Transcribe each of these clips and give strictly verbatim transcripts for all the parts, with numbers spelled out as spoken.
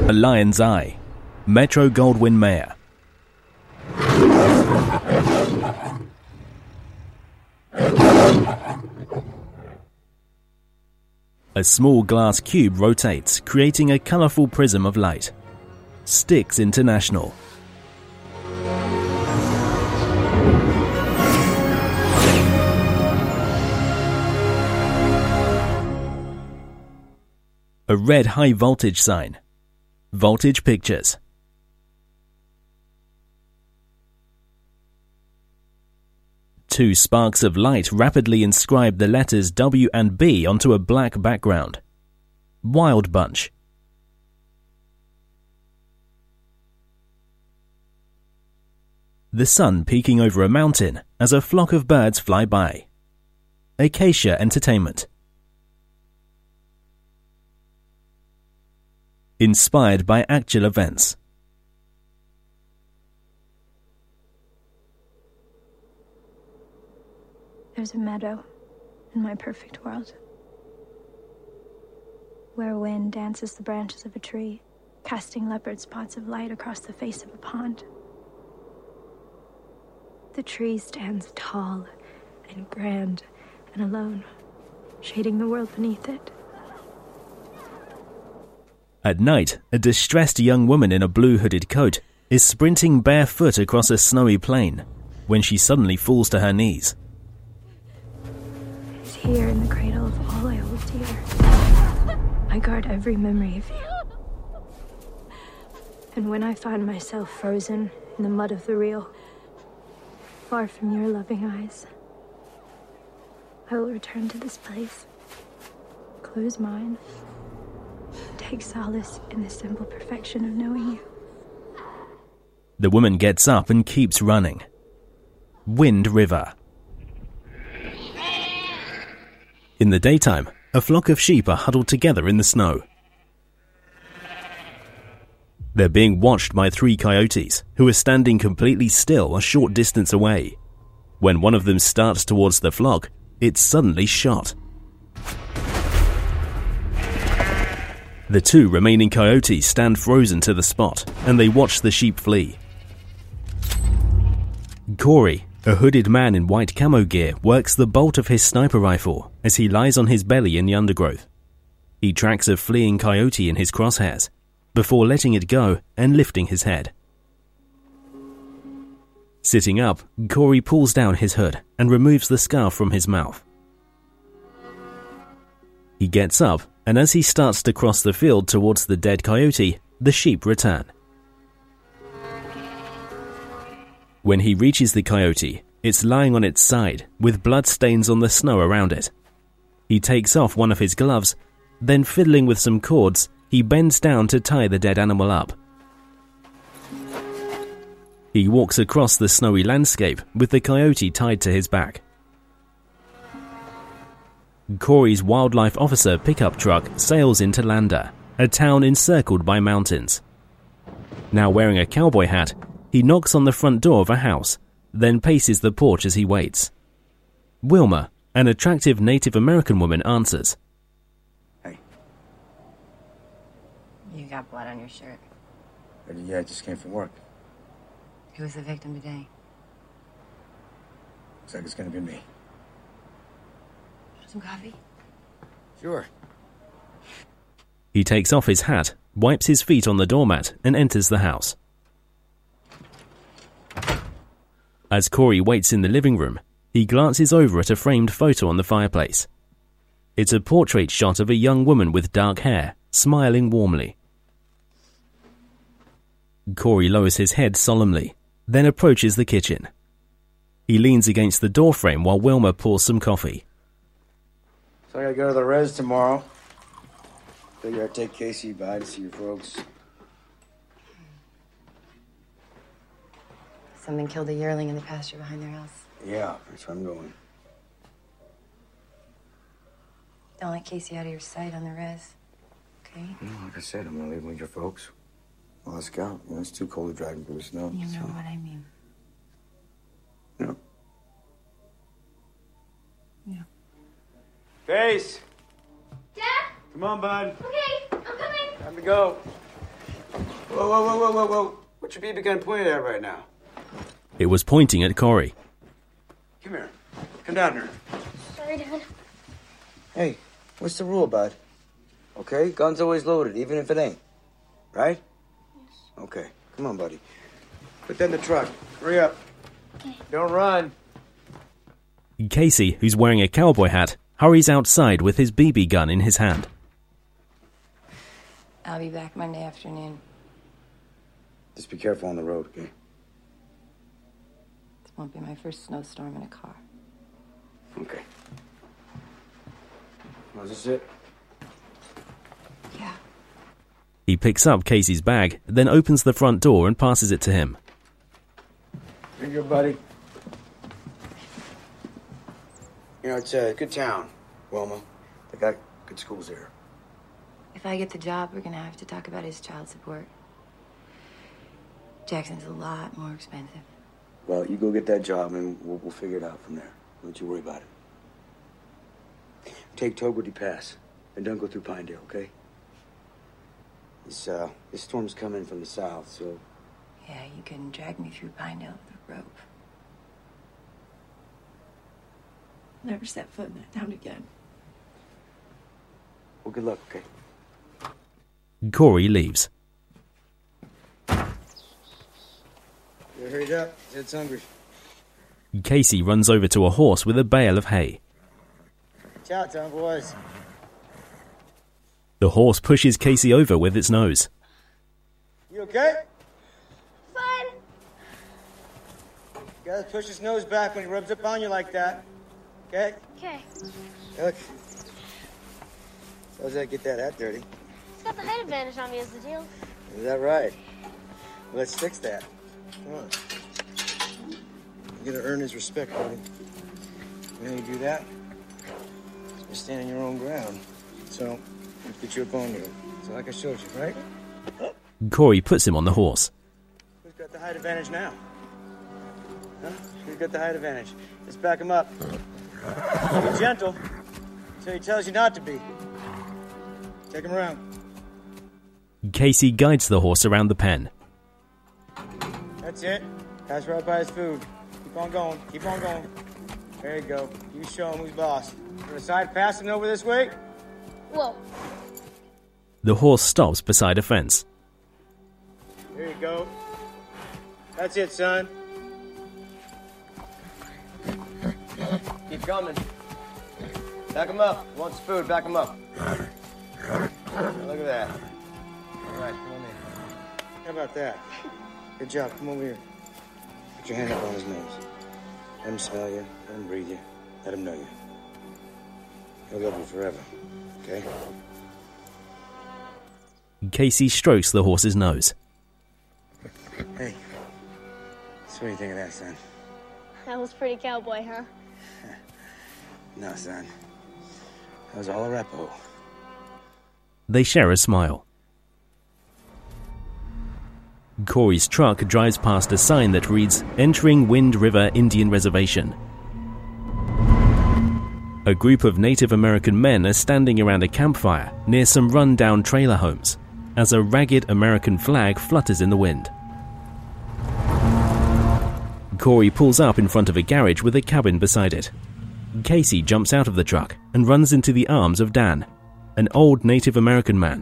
A lion's eye. Metro-Goldwyn-Mayer. A small glass cube rotates, creating a colourful prism of light. Styx International. A red high-voltage sign. Voltage Pictures. Two sparks of light rapidly inscribe the letters W and B onto a black background. Wild Bunch. The sun peeking over a mountain as a flock of birds fly by. Acacia Entertainment. Inspired by actual events. There's a meadow in my perfect world, where wind dances the branches of a tree, casting leopard spots of light across the face of a pond. The tree stands tall and grand and alone, shading the world beneath it. At night, a distressed young woman in a blue hooded coat is sprinting barefoot across a snowy plain when she suddenly falls to her knees. It's here in the cradle of all I hold dear. I guard every memory of you. And when I find myself frozen in the mud of the real, far from your loving eyes, I will return to this place, close mine, take solace in the simple perfection of knowing you. The woman gets up and keeps running. Wind River. In the daytime, a flock of sheep are huddled together in the snow. They're being watched by three coyotes, who are standing completely still a short distance away. When one of them starts towards the flock, it's suddenly shot. The two remaining coyotes stand frozen to the spot, and they watch the sheep flee. Corey, a hooded man in white camo gear, works the bolt of his sniper rifle as he lies on his belly in the undergrowth. He tracks a fleeing coyote in his crosshairs, before letting it go and lifting his head. Sitting up, Corey pulls down his hood and removes the scarf from his mouth. He gets up, and as he starts to cross the field towards the dead coyote, the sheep return. When he reaches the coyote, it's lying on its side, with blood stains on the snow around it. He takes off one of his gloves, then fiddling with some cords, he bends down to tie the dead animal up. He walks across the snowy landscape with the coyote tied to his back. Corey's wildlife officer pickup truck sails into Lander, a town encircled by mountains. Now wearing a cowboy hat, he knocks on the front door of a house, then paces the porch as he waits. Wilma, an attractive Native American woman, answers. Hey. You got blood on your shirt. Yeah, I just came from work. Who was the victim today? Looks like it's gonna be me. Some coffee? Sure. He takes off his hat, wipes his feet on the doormat, and enters the house. As Corey waits in the living room, he glances over at a framed photo on the fireplace. It's a portrait shot of a young woman with dark hair, smiling warmly. Corey lowers his head solemnly, then approaches the kitchen. He leans against the doorframe while Wilma pours some coffee. So I gotta go to the res tomorrow. Figure I'd take Casey by to see your folks. Something killed a yearling in the pasture behind their house. Yeah, that's where I'm going. Don't let Casey out of your sight on the res, okay? You know, like I said, I'm gonna leave him with your folks. Well, let's go. You know, it's too cold to drive through the snow. You know so. what I mean. Yeah. Yeah. Face! Dad? Come on, bud. Okay, I'm coming. Time to go. Whoa, whoa, whoa, whoa, whoa, whoa. What's your B B gun pointed at right now? It was pointing at Corey. Come here. Come down here. Sorry, Dad. Hey, what's the rule, bud? Okay, gun's always loaded, even if it ain't. Right? Yes. Okay, come on, buddy. Put that in the truck. Hurry up. Okay. Don't run. Casey, who's wearing a cowboy hat, hurries outside with his B B gun in his hand. I'll be back Monday afternoon. Just be careful on the road, okay? This won't be my first snowstorm in a car. Okay. Was this it? Yeah. He picks up Casey's bag, then opens the front door and passes it to him. Here you go, buddy. You know, it's a good town, Wilma. They got good schools there. If I get the job, we're gonna have to talk about his child support. Jackson's a lot more expensive. Well, you go get that job and we'll, we'll figure it out from there. Don't you worry about it. Take Togerty Pass and don't go through Pinedale, okay? This, uh, this storm's coming from the south, so... Yeah, you couldn't drag me through Pinedale with a rope. Never set foot in that town again. Well, good luck, okay? Corey leaves. You hurried up. Zed's hungry. Casey runs over to a horse with a bale of hay. Ciao, town boys. The horse pushes Casey over with its nose. You okay? Fine. You gotta push his nose back when he rubs up on you like that. Okay? Okay. Look. How's that get that hat dirty? It's got the height advantage on me is the deal. Is that right? Well, let's fix that. Come on. You gotta earn his respect, buddy. When you do that, you stand on your own ground. So, let's get you up on you. So like I showed you, right? Corey puts him on the horse. Who's got the height advantage now? Huh? Who's got the height advantage? Let's back him up. Be gentle until he tells you not to be. Take him around. Casey guides the horse around the pen. That's it. Pass right by his food. Keep on going. Keep on going. There you go. You show him who's boss. You decide passing over this way? Whoa. The horse stops beside a fence. There you go. That's it, son. Keep coming. Back him up. Wants food. Back him up. Look at that. All right, come on in. How about that? Good job. Come over here. Put your hand up on his nose. Let him smell you. Let him breathe you. Let him know you. He'll love you forever. Okay? Casey strokes the horse's nose. Hey. So what do you think of that, son? That was pretty cowboy, huh? No, son. That was all a repo. They share a smile. Corey's truck drives past a sign that reads, "Entering Wind River Indian Reservation." A group of Native American men are standing around a campfire near some run-down trailer homes, as a ragged American flag flutters in the wind. Corey pulls up in front of a garage with a cabin beside it. Casey jumps out of the truck and runs into the arms of Dan, an old Native American man.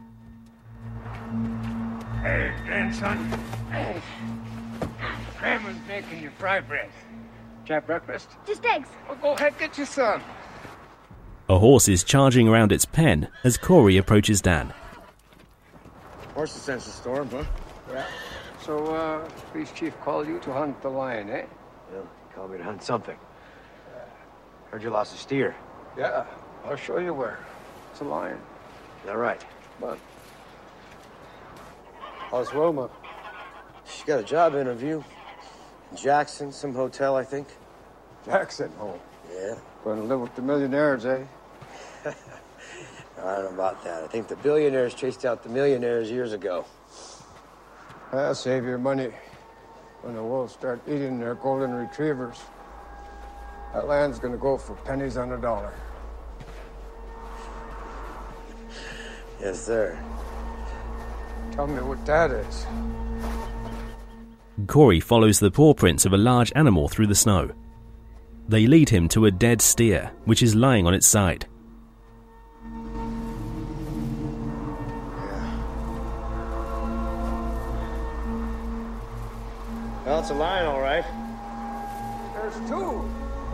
Hey, grandson. Hey. Grandma's making you fry bread. Did you have breakfast? Just eggs. Well, go ahead, get your son. A horse is charging around its pen as Corey approaches Dan. Horse sense the storm, huh? Yeah. So, uh, police chief called you to hunt the lion, eh? Yeah, he called me to hunt something. Heard you lost a steer. Yeah, I'll show you where. It's a lion. Is that right? But how's Wilma? She got a job interview. In Jackson, some hotel, I think. Jackson, oh. Yeah. Going to live with the millionaires, eh? I don't know about that. I think the billionaires chased out the millionaires years ago. I'll save your money when the wolves start eating their golden retrievers. That land's gonna go for pennies on a dollar. Yes, sir. Tell me what that is. Corey follows the paw prints of a large animal through the snow. They lead him to a dead steer, which is lying on its side. Yeah. Well, it's a lion, all right. There's two.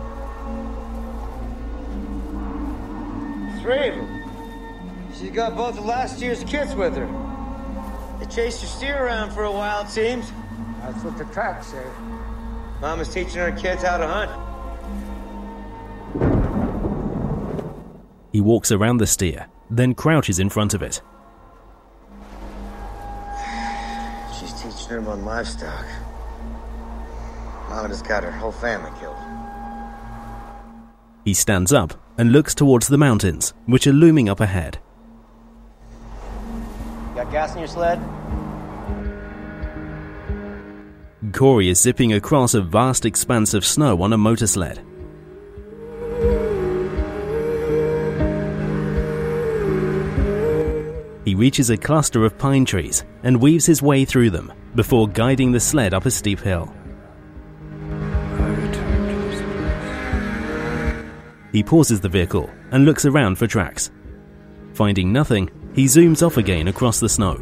Three of them. She's got both of last year's kids with her. They chased your steer around for a while, it seems. That's what the tracks say. Mama's teaching her kids how to hunt. He walks around the steer, then crouches in front of it. She's teaching them on livestock. Mama just got her whole family killed. He stands up and looks towards the mountains, which are looming up ahead. Got gas in your sled? Corey is zipping across a vast expanse of snow on a motor sled. He reaches a cluster of pine trees and weaves his way through them before guiding the sled up a steep hill. He pauses the vehicle and looks around for tracks. Finding nothing, he zooms off again across the snow.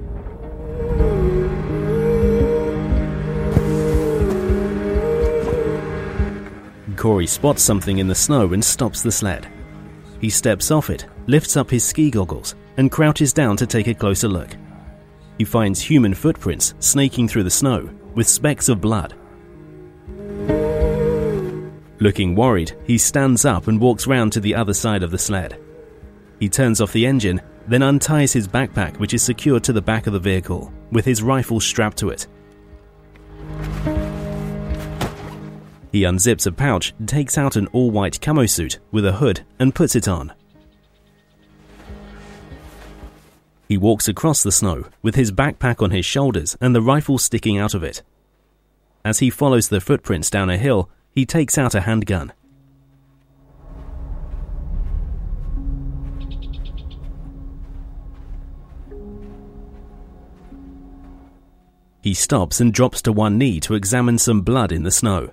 Corey spots something in the snow and stops the sled. He steps off it, lifts up his ski goggles, and crouches down to take a closer look. He finds human footprints snaking through the snow, with specks of blood. Looking worried, he stands up and walks round to the other side of the sled. He turns off the engine, then unties his backpack, which is secured to the back of the vehicle, with his rifle strapped to it. He unzips a pouch, takes out an all-white camo suit with a hood, and puts it on. He walks across the snow, with his backpack on his shoulders and the rifle sticking out of it. As he follows the footprints down a hill, he takes out a handgun. He stops and drops to one knee to examine some blood in the snow.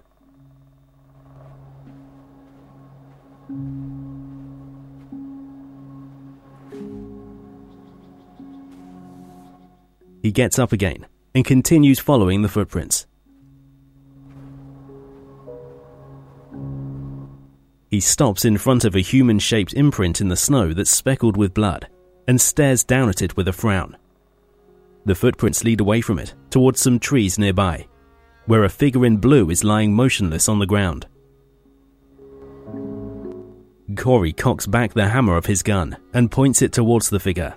He gets up again and continues following the footprints. He stops in front of a human-shaped imprint in the snow that's speckled with blood and stares down at it with a frown. The footprints lead away from it towards some trees nearby, where a figure in blue is lying motionless on the ground. Corey cocks back the hammer of his gun and points it towards the figure.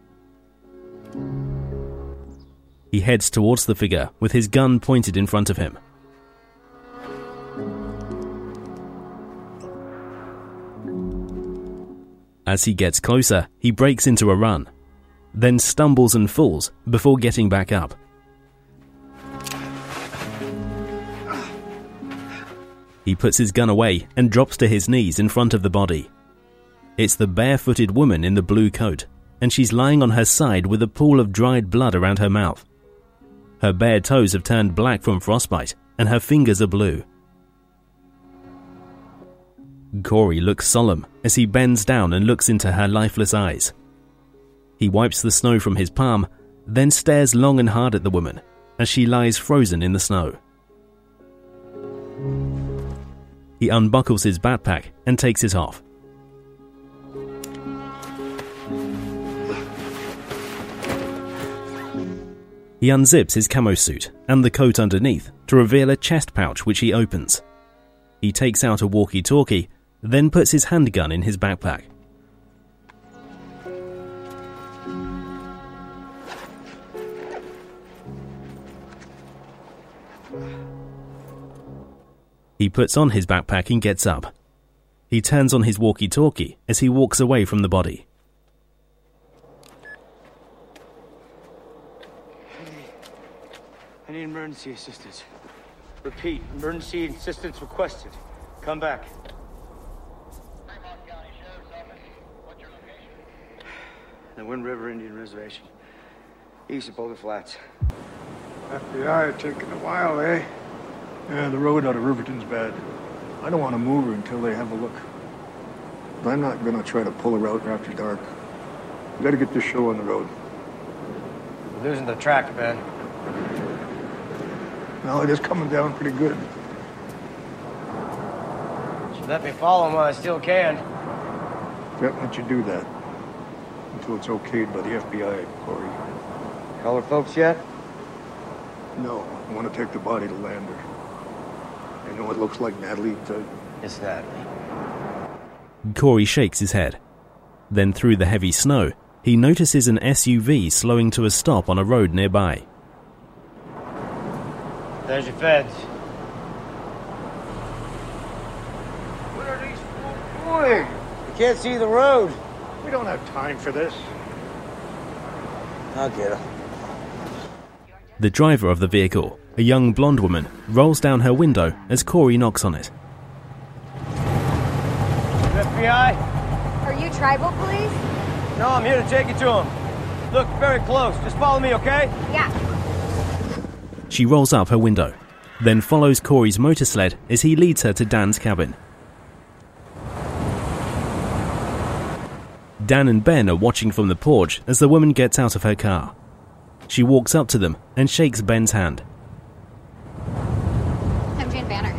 He heads towards the figure with his gun pointed in front of him. As he gets closer, he breaks into a run, then stumbles and falls before getting back up. He puts his gun away and drops to his knees in front of the body. It's the barefooted woman in the blue coat, and she's lying on her side with a pool of dried blood around her mouth. Her bare toes have turned black from frostbite, and her fingers are blue. Corey looks solemn as he bends down and looks into her lifeless eyes. He wipes the snow from his palm, then stares long and hard at the woman as she lies frozen in the snow. He unbuckles his backpack and takes it off. He unzips his camo suit and the coat underneath to reveal a chest pouch which he opens. He takes out a walkie-talkie, then puts his handgun in his backpack. He puts on his backpack and gets up. He turns on his walkie-talkie as he walks away from the body. I need emergency assistance. Repeat, emergency assistance requested. Come back. Fremont County Sheriff's Office. What's your location? The Wind River Indian Reservation. East of Boulder Flats. F B I taking a while, eh? Yeah, the road out of Riverton's bad. I don't want to move her until they have a look. But I'm not gonna try to pull her out after dark. We gotta get this show on the road. We're losing the track, Ben. Well, it is coming down pretty good. Should let me follow him while I still can. Can't let you do that until it's okayed by the F B I, Corey. Call her folks yet? No, I want to take the body to Lander. I know it looks like Natalie to... It's Natalie. Corey shakes his head. Then through the heavy snow, he notices an S U V slowing to a stop on a road nearby. There's your feds. What are these fools doing? You can't see the road. We don't have time for this. I'll get her. The driver of the vehicle, a young blonde woman, rolls down her window as Corey knocks on it. F B I? Are you tribal police? No, I'm here to take you to him. Look, very close. Just follow me, okay? Yeah. She rolls up her window, then follows Corey's motorsled as he leads her to Dan's cabin. Dan and Ben are watching from the porch as the woman gets out of her car. She walks up to them and shakes Ben's hand. I'm Jane Banner.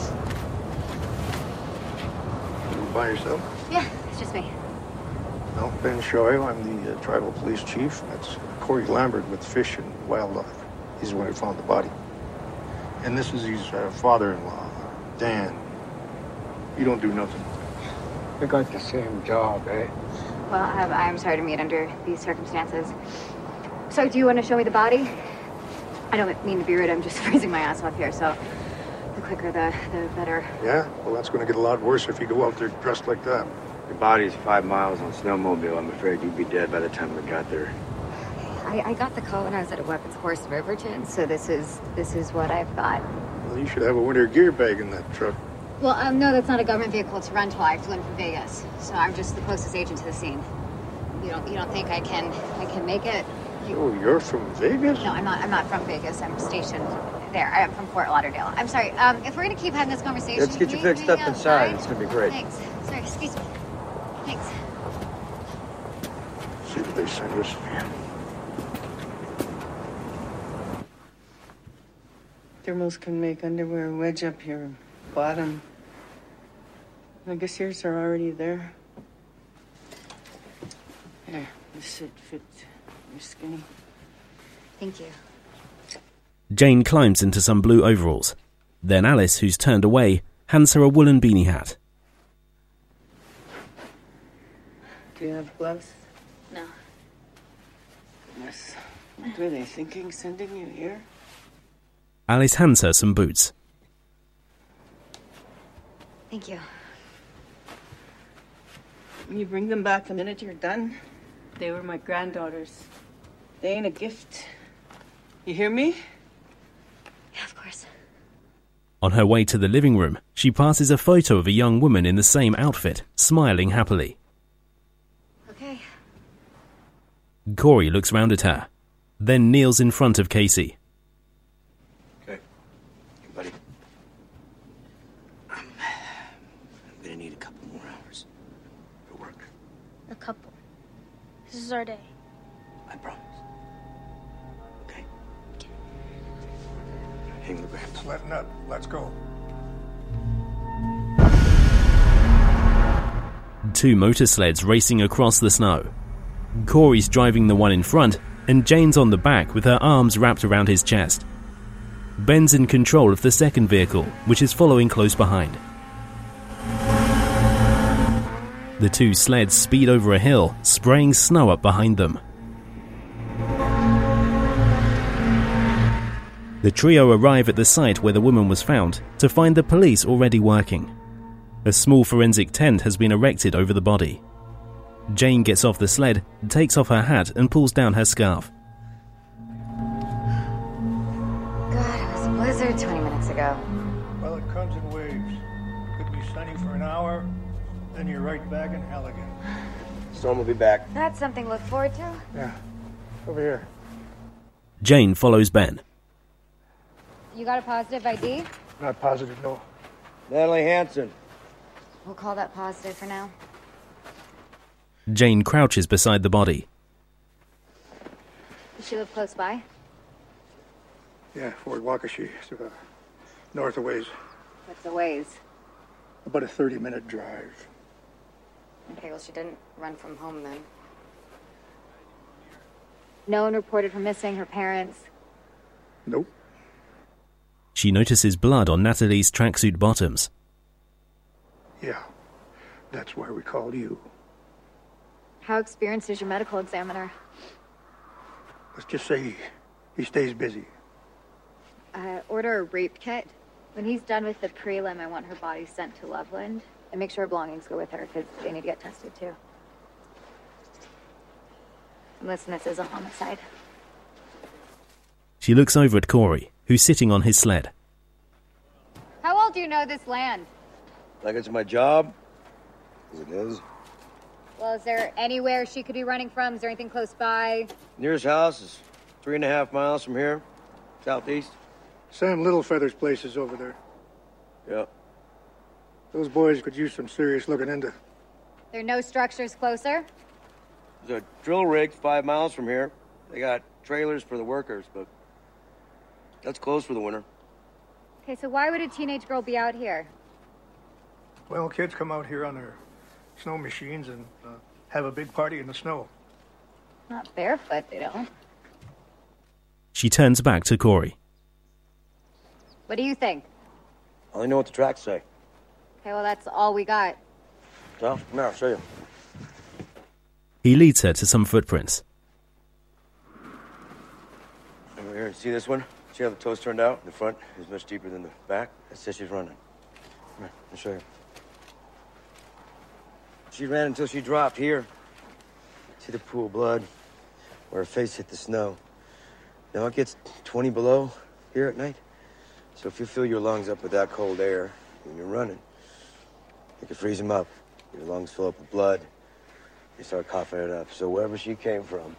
You by yourself? Yeah, it's just me. No, Ben Shoyle. I'm the uh, tribal police chief. That's Corey Lambert with Fish and Wildlife. He's the one who found the body. And this is his uh, father-in-law, Dan. You don't do nothing. We got the same job, eh? Well, I'm, I'm sorry to meet under these circumstances. So, do you want to show me the body? I don't mean to be rude, I'm just freezing my ass off here, so the quicker the, the better. Yeah? Well, that's going to get a lot worse if you go out there dressed like that. Your body's five miles on snowmobile. I'm afraid you'd be dead by the time we got there. I, I got the call when I was at a weapons course in Riverton, so this is this is what I've got. Well, you should have a winter gear bag in that truck. Well, um, no, that's not a government vehicle, it's a rental. I flew in from Vegas, so I'm just the closest agent to the scene. You don't you don't think I can I can make it? Oh, you're from Vegas? No, I'm not. I'm not from Vegas. I'm stationed there. I'm from Fort Lauderdale. I'm sorry. Um, if we're gonna keep having this conversation, Let's get you can we fixed hang up inside. outside? It's gonna be great. Thanks. Sorry. Excuse me. Thanks. See what they send us. Thermals can make underwear wedge up your bottom. I guess yours are already there. There, this should fit your skinny. Thank you. Jane climbs into some blue overalls. Then Alice, who's turned away, hands her a woolen beanie hat. Do you have gloves? No. Yes. What were they thinking, sending you here? Alice hands her some boots. Thank you. You bring them back the minute you're done. They were my granddaughters. They ain't a gift. You hear me? Yeah, of course. On her way to the living room, she passes a photo of a young woman in the same outfit, smiling happily. Okay. Corey looks round at her, then kneels in front of Casey. Okay. Hey, buddy. I'm, I'm gonna need a couple more hours for work. A couple. This is our day. I promise. Okay? Hang the grams. It's letting up. Let's go. Two motorsleds racing across the snow. Corey's driving the one in front, and Jane's on the back with her arms wrapped around his chest. Ben's in control of the second vehicle, which is following close behind. The two sleds speed over a hill, spraying snow up behind them. The trio arrive at the site where the woman was found to find the police already working. A small forensic tent has been erected over the body. Jane gets off the sled, takes off her hat and pulls down her scarf. God, it was a blizzard twenty minutes ago. Well, it comes in waves. Could be sunny for an hour, then you're right back in hell again. Storm will be back. That's something to look forward to. Yeah. Over here. Jane follows Ben. You got a positive I D? Not positive, no. Natalie Hanson. We'll call that positive for now. Jane crouches beside the body. Does she live close by? Yeah, Fort Waukesha, it's about north of ways. What's the ways? About a thirty-minute drive. Okay, well, she didn't run from home then. No one reported her missing, her parents? Nope. She notices blood on Natalie's tracksuit bottoms. Yeah, that's why we called you. How experienced is your medical examiner? Let's just say he, he stays busy. Uh, order a rape kit. When he's done with the prelim, I want her body sent to Loveland. And make sure her belongings go with her, because they need to get tested, too. And listen, this is a homicide. She looks over at Corey, who's sitting on his sled. How well do you know this land? Like it's my job? As it is. Well, is there anywhere she could be running from? Is there anything close by? Nearest house is three and a half miles from here, southeast. Sam Littlefeather's place is over there. Yep. Those boys could use some serious looking into. There are no structures closer? There's a drill rig five miles from here. They got trailers for the workers, but that's closed for the winter. Okay, so why would a teenage girl be out here? Well, kids come out here on their snow machines and uh, have a big party in the snow. Not barefoot, they don't. She turns back to Corey. What do you think? I only know what the tracks say. Okay, well, that's all we got. Well, come here, I'll show you. He leads her to some footprints. Over here, see this one? See how the toes turned out? The front is much deeper than the back. That says she's running. Come here, I'll show you. She ran until she dropped here. See the pool of blood where her face hit the snow. Now it gets twenty below here at night. So if you fill your lungs up with that cold air when you're running, you can freeze them up. Your lungs fill up with blood. You start coughing it up. So wherever she came from,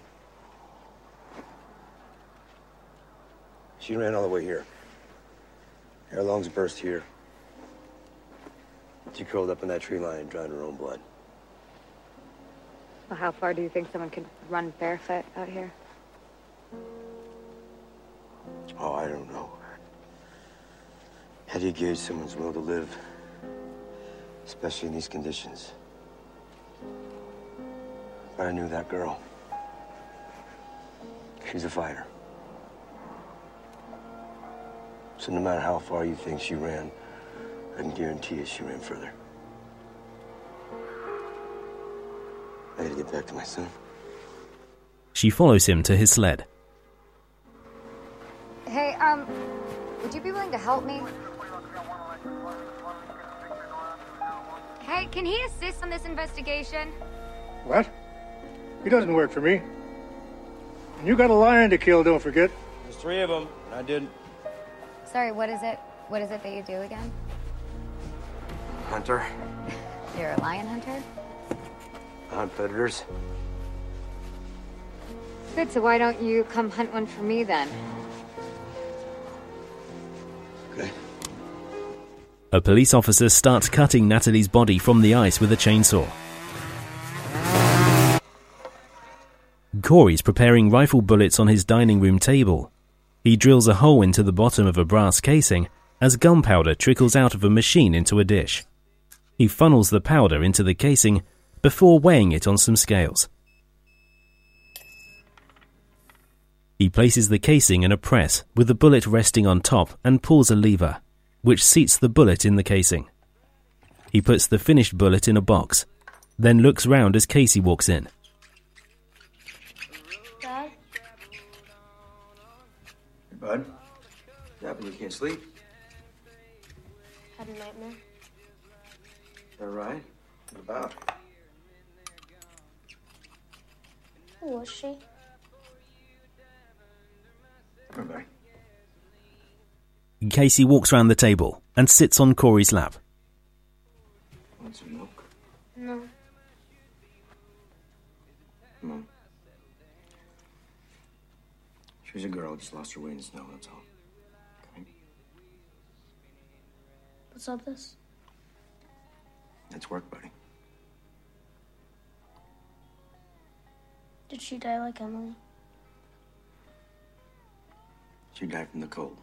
she ran all the way here. Her lungs burst here. She curled up in that tree line and drowned her own blood. Well, how far do you think someone could run barefoot out here? Oh, I don't know. How do you gauge someone's will to live, especially in these conditions? But I knew that girl. She's a fighter. So no matter how far you think she ran, I can guarantee you she ran further. I gotta get back to my son. She follows him to his sled. Hey, um, would you be willing to help me? Hey, can he assist on this investigation? What? He doesn't work for me. And you got a lion to kill, don't forget. There's three of them, and I didn't. Sorry, what is it? What is it that you do again? Hunter. You're a lion hunter? I hunt predators. Good, so why don't you come hunt one for me then? Okay. A police officer starts cutting Natalie's body from the ice with a chainsaw. Corey's preparing rifle bullets on his dining room table. He drills a hole into the bottom of a brass casing as gunpowder trickles out of a machine into a dish. He funnels the powder into the casing before weighing it on some scales. He places the casing in a press with the bullet resting on top and pulls a lever, which seats the bullet in the casing. He puts the finished bullet in a box, then looks round as Casey walks in. Dad? Hey, bud. What happened? You can't sleep? Had a nightmare. All right. What about? Who was she? Come back. Casey walks round the table and sits on Corey's lap. Want some milk? No. Come on. She was a girl, just lost her way in the snow, that's all. Okay? What's up this? That's work, buddy. Did she die like Emily? She died from the cold.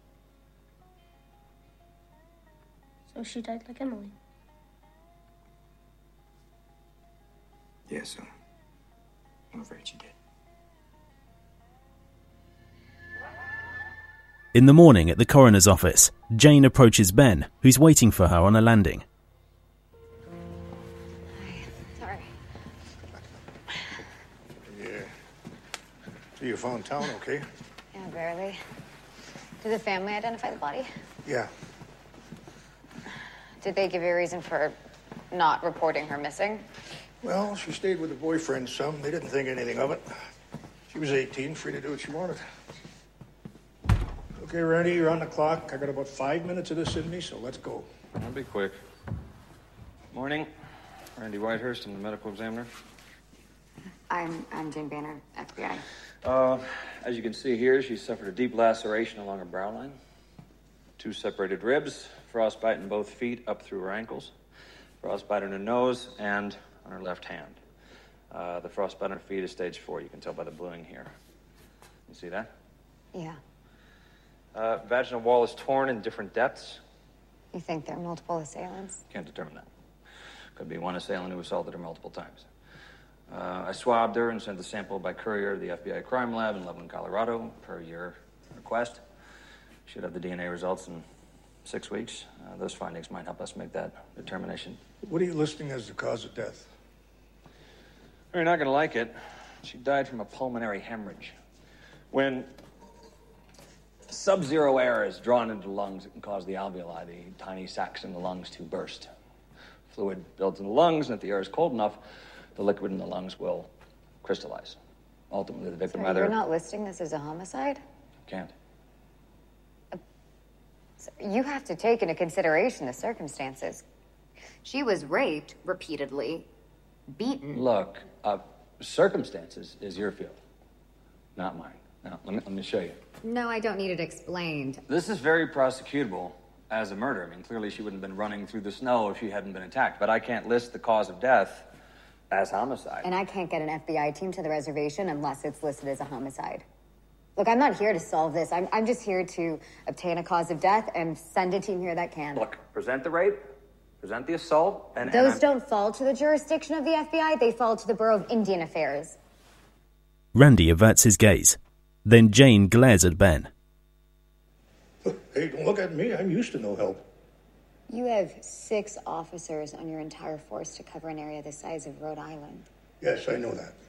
So she died like Emily. Yeah, son. I'm afraid she did. In the morning at the coroner's office, Jane approaches Ben, who's waiting for her on a landing. Sorry. Yeah. So you found town, okay? Yeah, barely. Did the family identify the body? Yeah. Did they give you a reason for not reporting her missing? Well, she stayed with her boyfriend some. They didn't think anything of it. She was eighteen, free to do what she wanted. Okay, Randy, you're on the clock. I got about five minutes of this in me, so let's go. I'll be quick. Morning. Randy Whitehurst, I'm the medical examiner. I'm I'm Jane Banner, F B I. Uh, as you can see here, she suffered a deep laceration along her brow line. Two separated ribs, frostbite in both feet up through her ankles, frostbite on her nose, and on her left hand. Uh, the frostbite on her feet is stage four. You can tell by the bluing here. You see that? Yeah. Uh, vaginal wall is torn in different depths. You think there are multiple assailants? Can't determine that. Could be one assailant who assaulted her multiple times. Uh, I swabbed her and sent the sample by courier to the F B I crime lab in Loveland, Colorado, per your request. Should have the D N A results in six weeks. Uh, those findings might help us make that determination. What are you listing as the cause of death? You're not going to like it. She died from a pulmonary hemorrhage. When sub-zero air is drawn into the lungs, it can cause the alveoli, the tiny sacs in the lungs, to burst. Fluid builds in the lungs, and if the air is cold enough, the liquid in the lungs will crystallize. Ultimately, the victim Sorry, either... you're not listing this as a homicide? Can't. Uh, so you have to take into consideration the circumstances. She was raped repeatedly, beaten. Look, uh, circumstances is your field, not mine. Now, let me, let me show you. No, I don't need it explained. This is very prosecutable as a murder. I mean, clearly she wouldn't have been running through the snow if she hadn't been attacked, but I can't list the cause of death as homicide. And I can't get an F B I team to the reservation unless it's listed as a homicide. Look, I'm not here to solve this. I'm, I'm just here to obtain a cause of death and send a team here that can. Look, present the rape, present the assault, and... Those and don't fall to the jurisdiction of the F B I. They fall to the Bureau of Indian Affairs. Randy averts his gaze. Then Jane glares at Ben. Hey, don't look at me. I'm used to no help. You have six officers on your entire force to cover an area the size of Rhode Island. Yes, I know that.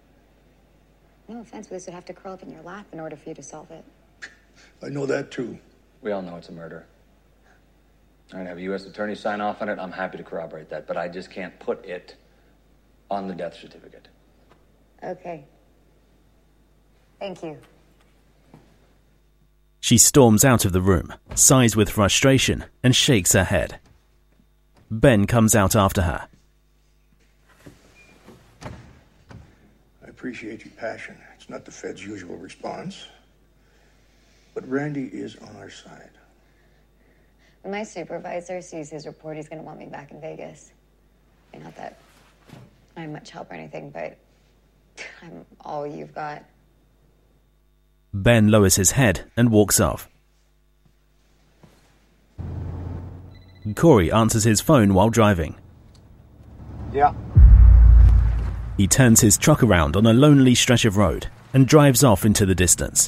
No offense, but this would have to curl up in your lap in order for you to solve it. I know that, too. We all know it's a murder. All right, have a U S attorney sign off on it. I'm happy to corroborate that, but I just can't put it on the death certificate. Okay. Thank you. She storms out of the room, sighs with frustration, and shakes her head. Ben comes out after her. I appreciate your passion. It's not the Fed's usual response. But Randy is on our side. When my supervisor sees his report, he's going to want me back in Vegas. Not that I'm much help or anything, but I'm all you've got. Ben lowers his head and walks off. Corey answers his phone while driving. Yeah. He turns his truck around on a lonely stretch of road and drives off into the distance.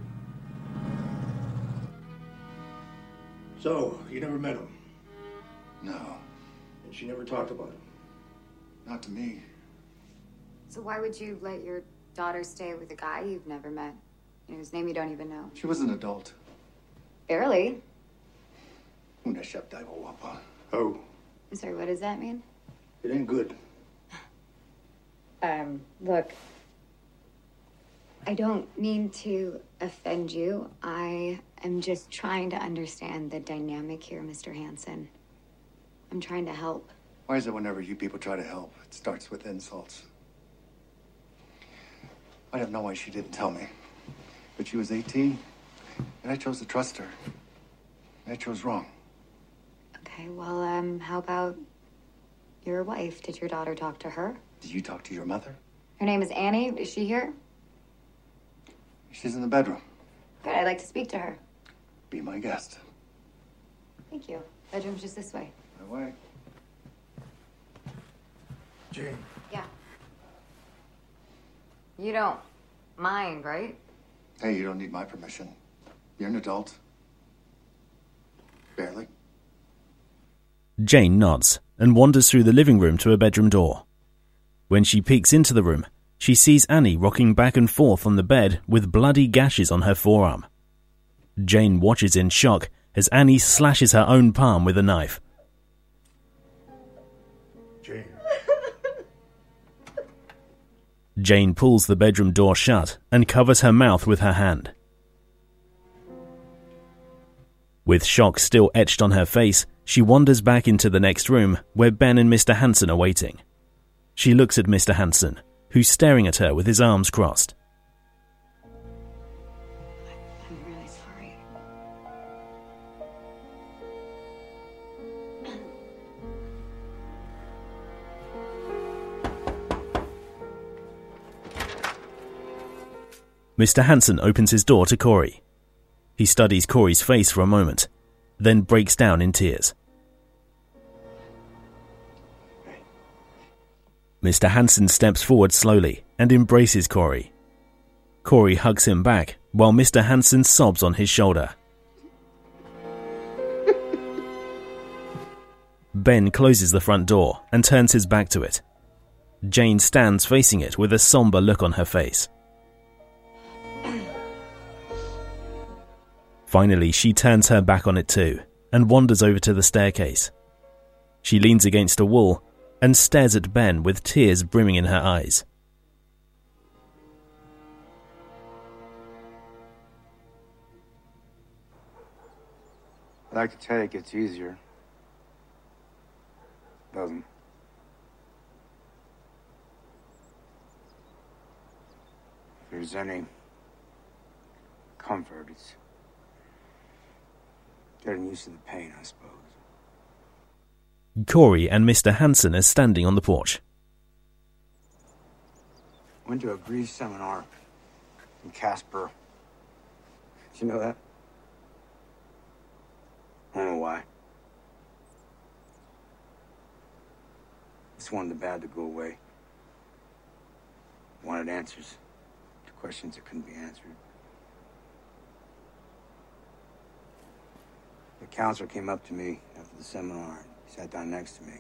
So, you never met him? No. And she never talked about him? Not to me. So why would you let your daughter stay with a guy you've never met? You know, whose name you don't even know? She was an adult. Barely. Una shapdaiva wapa. Oh. I'm sorry, what does that mean? It ain't good. Um, look. I don't mean to offend you. I am just trying to understand the dynamic here, Mister Hansen. I'm trying to help. Why is it whenever you people try to help, it starts with insults? I don't know why she didn't tell me. But she was eighteen, and I chose to trust her. And I chose wrong. Okay, well, um, how about your wife? Did your daughter talk to her? Did you talk to your mother? Her name is Annie. Is she here? She's in the bedroom. Good, I'd like to speak to her. Be my guest. Thank you. Bedroom's just this way. My way. Jane. Yeah. You don't mind, right? Hey, you don't need my permission. You're an adult. Barely. Jane nods and wanders through the living room to a bedroom door. When she peeks into the room, she sees Annie rocking back and forth on the bed with bloody gashes on her forearm. Jane watches in shock as Annie slashes her own palm with a knife. Jane. Jane pulls the bedroom door shut and covers her mouth with her hand. With shock still etched on her face, she wanders back into the next room where Ben and Mister Hanson are waiting. She looks at Mister Hanson, who's staring at her with his arms crossed. I'm really sorry. Mister Hanson opens his door to Corey. He studies Corey's face for a moment, then breaks down in tears. Mister Hanson steps forward slowly and embraces Corey. Corey hugs him back while Mister Hanson sobs on his shoulder. Ben closes the front door and turns his back to it. Jane stands facing it with a somber look on her face. Finally, she turns her back on it too and wanders over to the staircase. She leans against a wall and stares at Ben with tears brimming in her eyes. I'd like to tell you it gets easier. Doesn't. If there's any comfort, it's getting used to the pain, I suppose. Corey and Mister Hanson are standing on the porch. Went to a grief seminar in Casper. Did you know that? I don't know why. Just wanted the bad to go away. Wanted answers to questions that couldn't be answered. The counselor came up to me after the seminar and sat down next to me.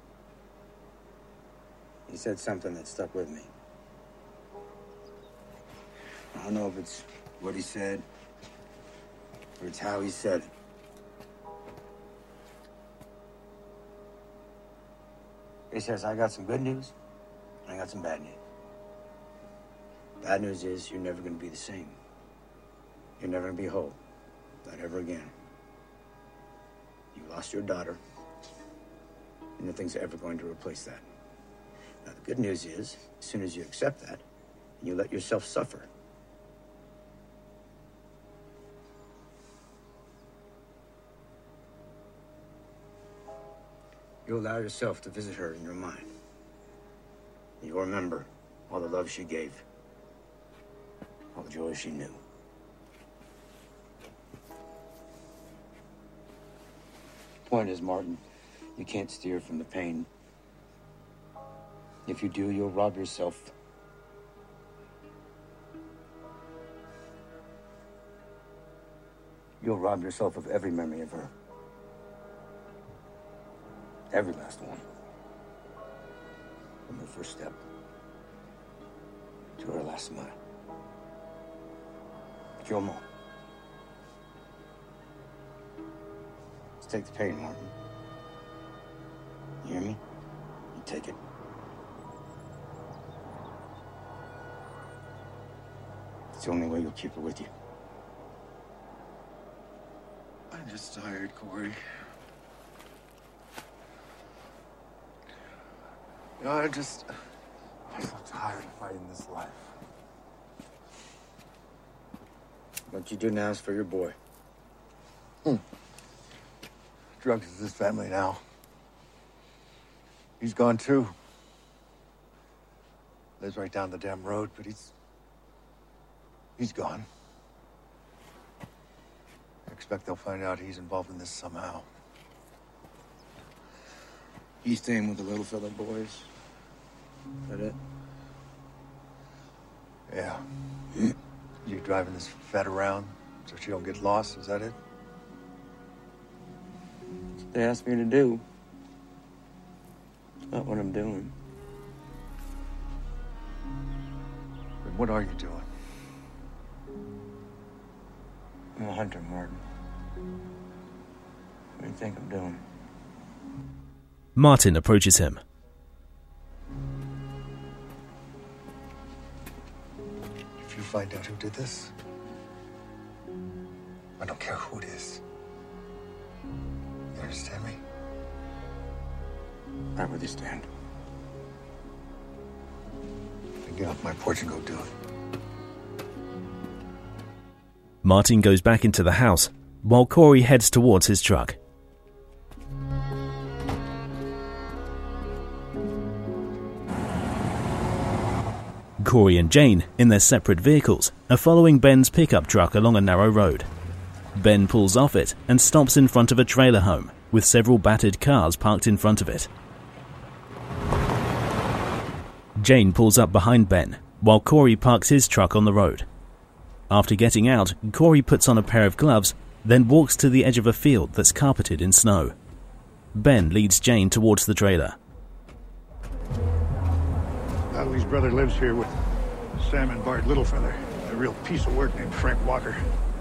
He said something that stuck with me. I don't know if it's what he said or it's how he said it. He says, I got some good news and I got some bad news. Bad news is you're never going to be the same. You're never going to be whole. Not ever again. You lost your daughter, and nothing's ever going to replace that. Now, the good news is, as soon as you accept that, and you let yourself suffer, you allow yourself to visit her in your mind. You'll remember all the love she gave, all the joy she knew. Point is, Martin, you can't steer from the pain. If you do, you'll rob yourself. You'll rob yourself of every memory of her. Every last one. From her first step to her last smile. But you're more. Take the pain, Martin. You hear me? You take it. It's the only way you'll keep her with you. I'm just tired, Corey. You know, I just... I'm so tired of fighting this life. What you do now is for your boy. Hmm. Drugs is his family now. He's gone too. Lives right down the damn road, but he's... He's gone. I expect they'll find out he's involved in this somehow. You staying with the Littlefellow boys? Is that it? Yeah. You driving this vet around so she don't get lost, is that it? That's what they asked me to do. It's not what I'm doing. Then what are you doing? I'm a hunter, Martin. What do you think I'm doing? Martin approaches him. If you find out who did this, I don't care who it is. You understand me? Right where they stand. Then get off my porch and go do it. Martin goes back into the house, while Corey heads towards his truck. Corey and Jane, in their separate vehicles, are following Ben's pickup truck along a narrow road. Ben pulls off it and stops in front of a trailer home, with several battered cars parked in front of it. Jane pulls up behind Ben, while Corey parks his truck on the road. After getting out, Corey puts on a pair of gloves, then walks to the edge of a field that's carpeted in snow. Ben leads Jane towards the trailer. Natalie's brother lives here with Sam and Bart Littlefeller, a real piece of work named Frank Walker.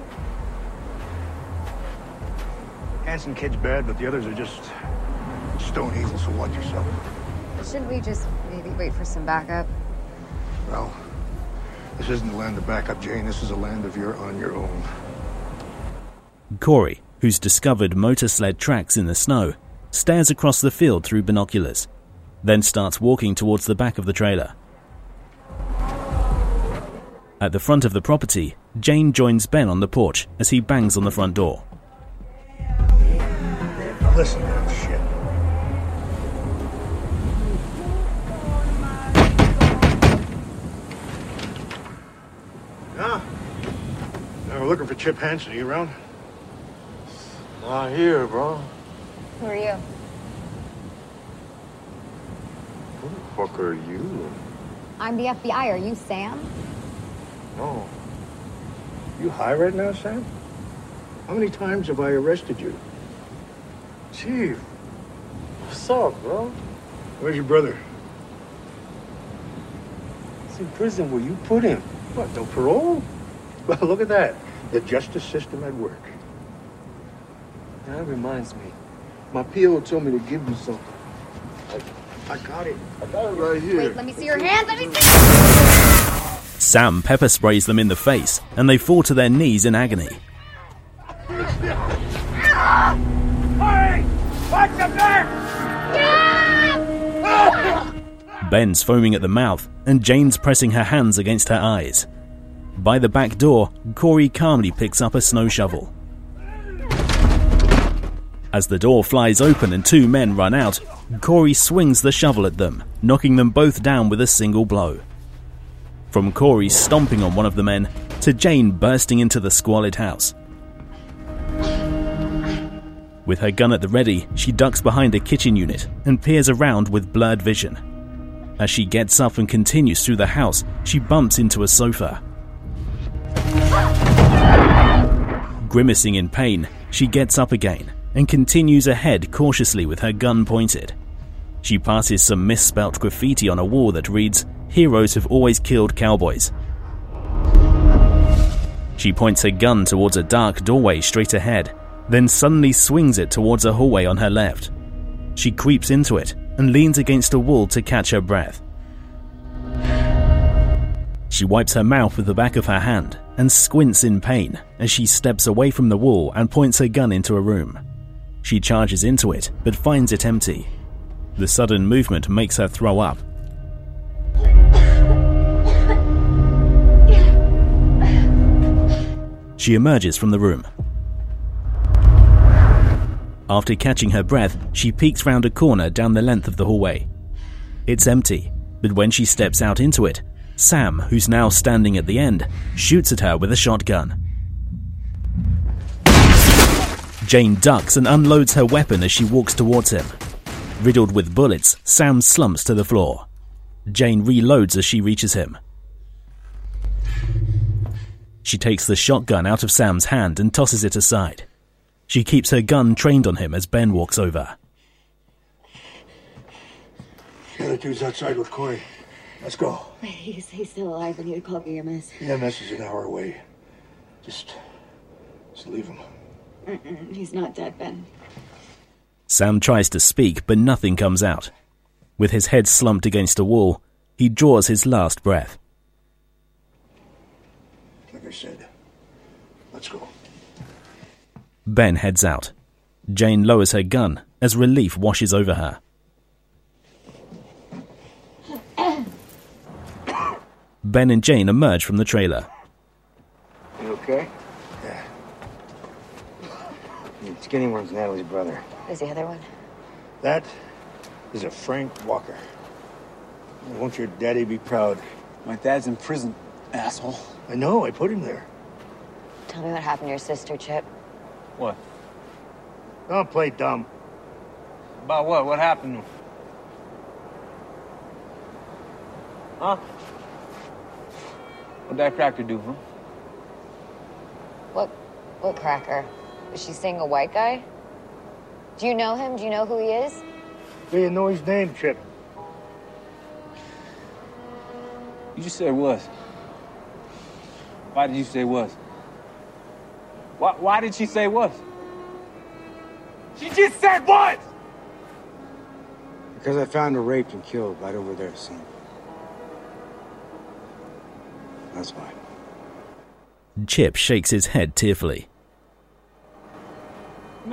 Hanson kid's bad, but the others are just stone evil, so watch yourself. Shouldn't we just maybe wait for some backup? Well, this isn't a land of backup, Jane. This is a land of you're on your own. Corey, who's discovered motor sled tracks in the snow, stares across the field through binoculars, then starts walking towards the back of the trailer. At the front of the property, Jane joins Ben on the porch as he bangs on the front door. Listen to that shit. Yeah. Now we're looking for Chip Hansen. Are you around? Not here, bro. Who are you? Who the fuck are you? I'm the F B I. Are you Sam? No. You high right now, Sam? How many times have I arrested you? Chief. What's up, bro? Where's your brother? He's in prison where you put him. What, no parole? Well, look at that. The justice system at work. That reminds me. My P O told me to give you something. I, I got it. I got it right here. Wait, let me see your hands. Let me see. Sam pepper sprays them in the face, and they fall to their knees in agony. Hurry! Watch your back! Ben's foaming at the mouth, and Jane's pressing her hands against her eyes. By the back door, Corey calmly picks up a snow shovel. As the door flies open and two men run out, Corey swings the shovel at them, knocking them both down with a single blow. From Corey stomping on one of the men, to Jane bursting into the squalid house. With her gun at the ready, she ducks behind a kitchen unit and peers around with blurred vision. As she gets up and continues through the house, she bumps into a sofa. Grimacing in pain, she gets up again and continues ahead cautiously with her gun pointed. She passes some misspelt graffiti on a wall that reads, "Heroes have always killed cowboys." She points her gun towards a dark doorway straight ahead, then suddenly swings it towards a hallway on her left. She creeps into it and leans against a wall to catch her breath. She wipes her mouth with the back of her hand and squints in pain as she steps away from the wall and points her gun into a room. She charges into it, but finds it empty. The sudden movement makes her throw up. She emerges from the room. After catching her breath, she peeks round a corner down the length of the hallway. It's empty, but when she steps out into it, Sam, who's now standing at the end, shoots at her with a shotgun. Jane ducks and unloads her weapon as she walks towards him. Riddled with bullets, Sam slumps to the floor. Jane reloads as she reaches him. She takes the shotgun out of Sam's hand and tosses it aside. She keeps her gun trained on him as Ben walks over. The other dude's outside with Corey. Let's go. Wait, he's, he's still alive. I need to call E M S. E M S is an hour away. Just, just leave him. Mm-mm, he's not dead, Ben. Sam tries to speak, but nothing comes out. With his head slumped against a wall, he draws his last breath. Like I said, let's go. Ben heads out. Jane lowers her gun as relief washes over her. Ben and Jane emerge from the trailer. You okay? Yeah. The skinny one's Natalie's brother. Who's the other one? That is a Frank Walker. Won't your daddy be proud? My dad's in prison, asshole. I know, I put him there. Tell me what happened to your sister, Chip. What? Don't play dumb. About what? What happened to him? Huh? What'd that cracker do, huh? What, what cracker? Is she seeing a white guy? Do you know him? Do you know who he is? Do you know his name, Chip? You just said was. Why did you say was? Why, why did she say was? She just said was! Because I found her raped and killed right over there, son. That's why. Chip shakes his head tearfully. No.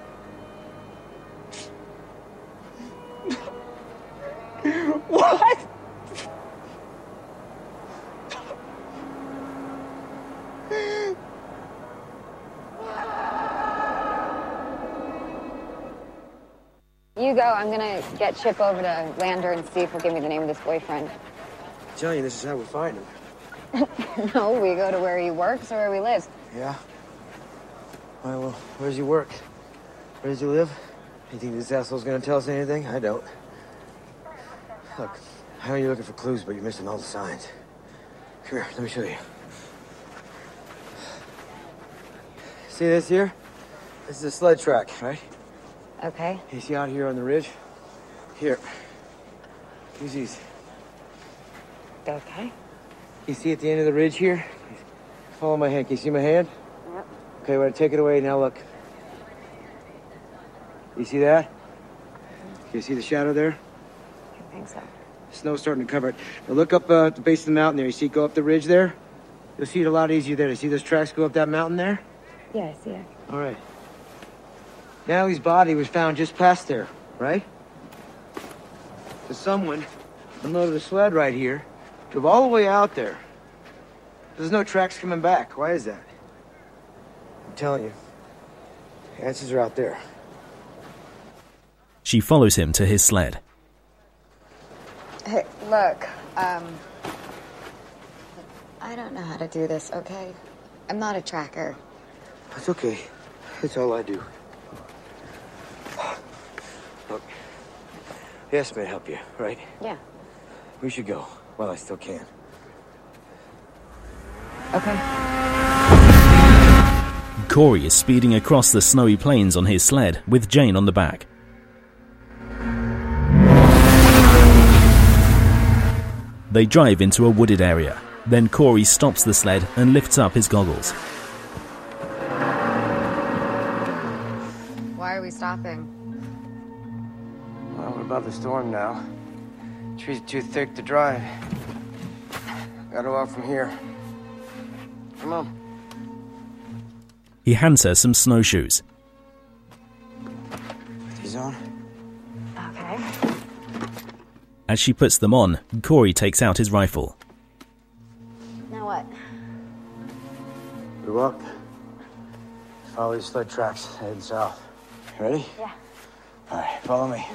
What? You go. I'm gonna get Chip over to Lander and see if he'll give me the name of this boyfriend. I'm telling you, this is how we find him. No, we go to where he works or where he lives. Yeah? Why, well, where does he work? Where does he live? You think this asshole's gonna tell us anything? I don't. Look, I know you're looking for clues, but you're missing all the signs. Come here, let me show you. See this here? This is a sled track, right? Okay. You see out here on the ridge? Here. Use these. Okay. You see at the end of the ridge here? Follow my hand. Can you see my hand? Yep. Okay, we're gonna take it away. Now look. You see that? Can you see the shadow there? I think so. Snow's starting to cover it. Now look up uh, at the base of the mountain there. You see, go up the ridge there? You'll see it a lot easier there. You see those tracks go up that mountain there? Yeah, I see it. All right. Natalie's body was found just past there, right? So someone unloaded a sled right here, drove all the way out there. There's no tracks coming back. Why is that? I'm telling you, the answers are out there. She follows him to his sled. Hey, look, um... I don't know how to do this, okay? I'm not a tracker. That's okay. That's all I do. Look, he asked me to help you, right? Yeah. We should go while I still can. Okay. Corey is speeding across the snowy plains on his sled with Jane on the back. They drive into a wooded area. Then Corey stops the sled and lifts up his goggles. Why are we stopping? Well, we're above the storm now. Trees are too thick to drive. Gotta walk from here. Come on. He hands her some snowshoes. Put these on. Okay. As she puts them on, Corey takes out his rifle. Now what? We walk. Follow these sled tracks, heading south. Ready? Yeah. All right, follow me.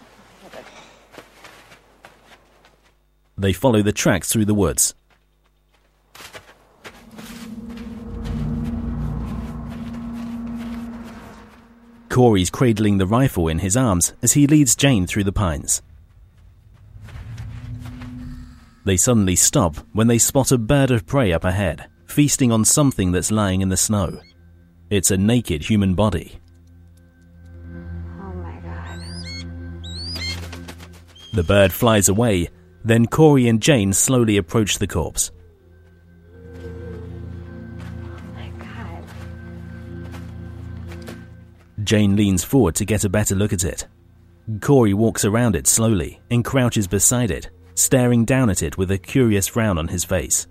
They follow the tracks through the woods. Corey's cradling the rifle in his arms as he leads Jane through the pines. They suddenly stop when they spot a bird of prey up ahead, feasting on something that's lying in the snow. It's a naked human body. Oh my God. The bird flies away, then Corey and Jane slowly approach the corpse. Jane leans forward to get a better look at it. Corey walks around it slowly and crouches beside it, staring down at it with a curious frown on his face.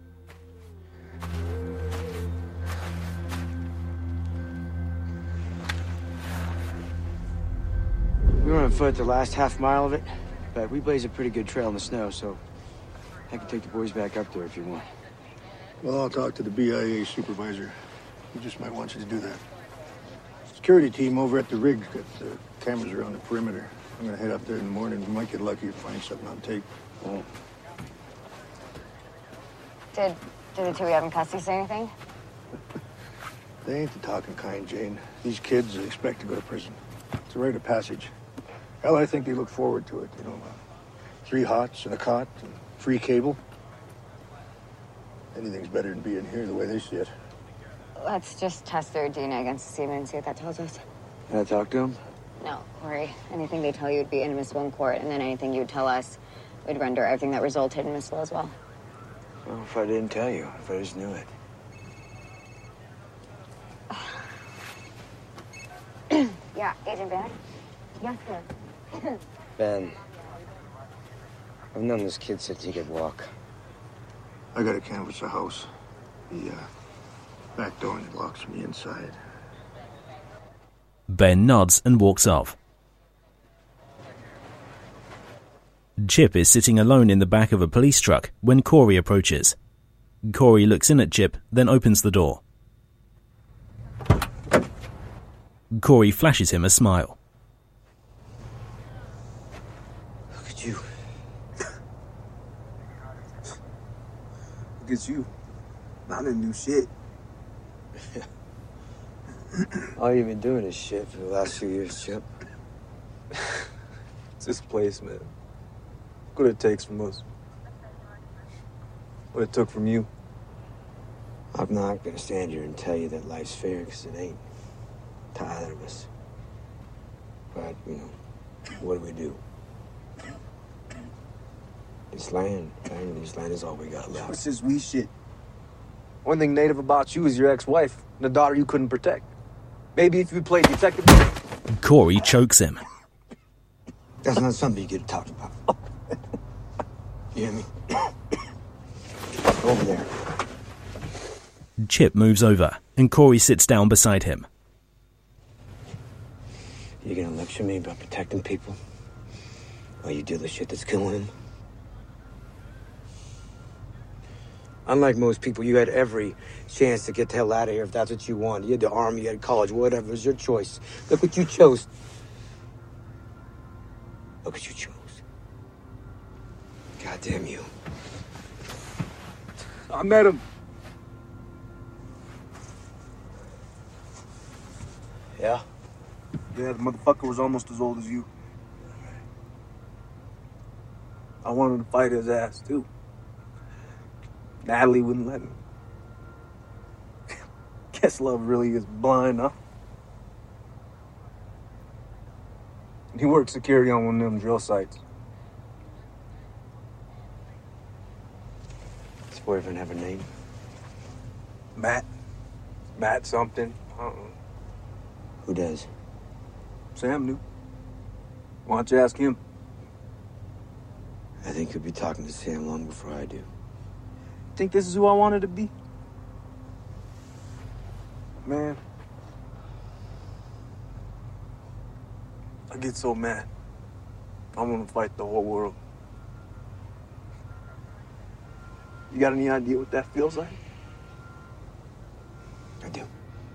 We went on foot the last half mile of it, but we blazed a pretty good trail in the snow, so I can take the boys back up there if you want. Well, I'll talk to the B I A supervisor. He just might want you to do that. Security team over at the rig got the cameras around the perimeter. I'm gonna head up there in the morning. We might get lucky to find something on tape. Oh. Did, did the two we have in custody say anything? They ain't the talking kind, Jane. These kids expect to go to prison. It's a rite of passage. Hell, I think they look forward to it, you know. Uh, three hots and a cot and free cable. Anything's better than being here the way they see it. Let's just test their D N A against the semen and see what that tells us. Can I talk to him? No, Corey. Anything they tell you would be inadmissible in court, and then anything you would tell us would render everything that resulted admissible as well. Well, if I didn't tell you, if I just knew it. Yeah, Agent Ben? Yes, sir. Ben, I've known this kid since he could walk. I gotta canvass the house. The uh, back door locks from the inside. Ben nods and walks off. Chip is sitting alone in the back of a police truck when Corey approaches. Corey looks in at Chip, then opens the door. Corey flashes him a smile. Look at you. Look at you. Not a new shit. All you've been doing is shit for the last few years, Chip. It's this place, man. Look what it takes from us. What it took from you. I'm not gonna stand here and tell you that life's fair, because it ain't to either of us. But, you know, what do we do? This land, man, this land is all we got left. What's this we shit? One thing native about you is your ex-wife and the daughter you couldn't protect. Maybe if you played detective... Corey chokes him. That's not something you get to talk about. You hear me? Over there. Chip moves over, and Corey sits down beside him. You gonna lecture me about protecting people while you do the shit that's killing them? Unlike most people, you had every chance to get the hell out of here if that's what you wanted. You had the army, you had college, whatever. It was your choice. Look what you chose. Look what you chose. God damn you. I met him. Yeah? Yeah, the motherfucker was almost as old as you. I wanted to fight his ass, too. Natalie wouldn't let me. Guess love really is blind, huh? He worked security on one of them drill sites. Does boyfriend have a name? Matt. Matt something. I don't know. Who does? Sam knew. Why don't you ask him? I think you'll be talking to Sam long before I do. Think this is who I wanted to be? Man. I get so mad. I want to fight the whole world. You got any idea what that feels like? I do.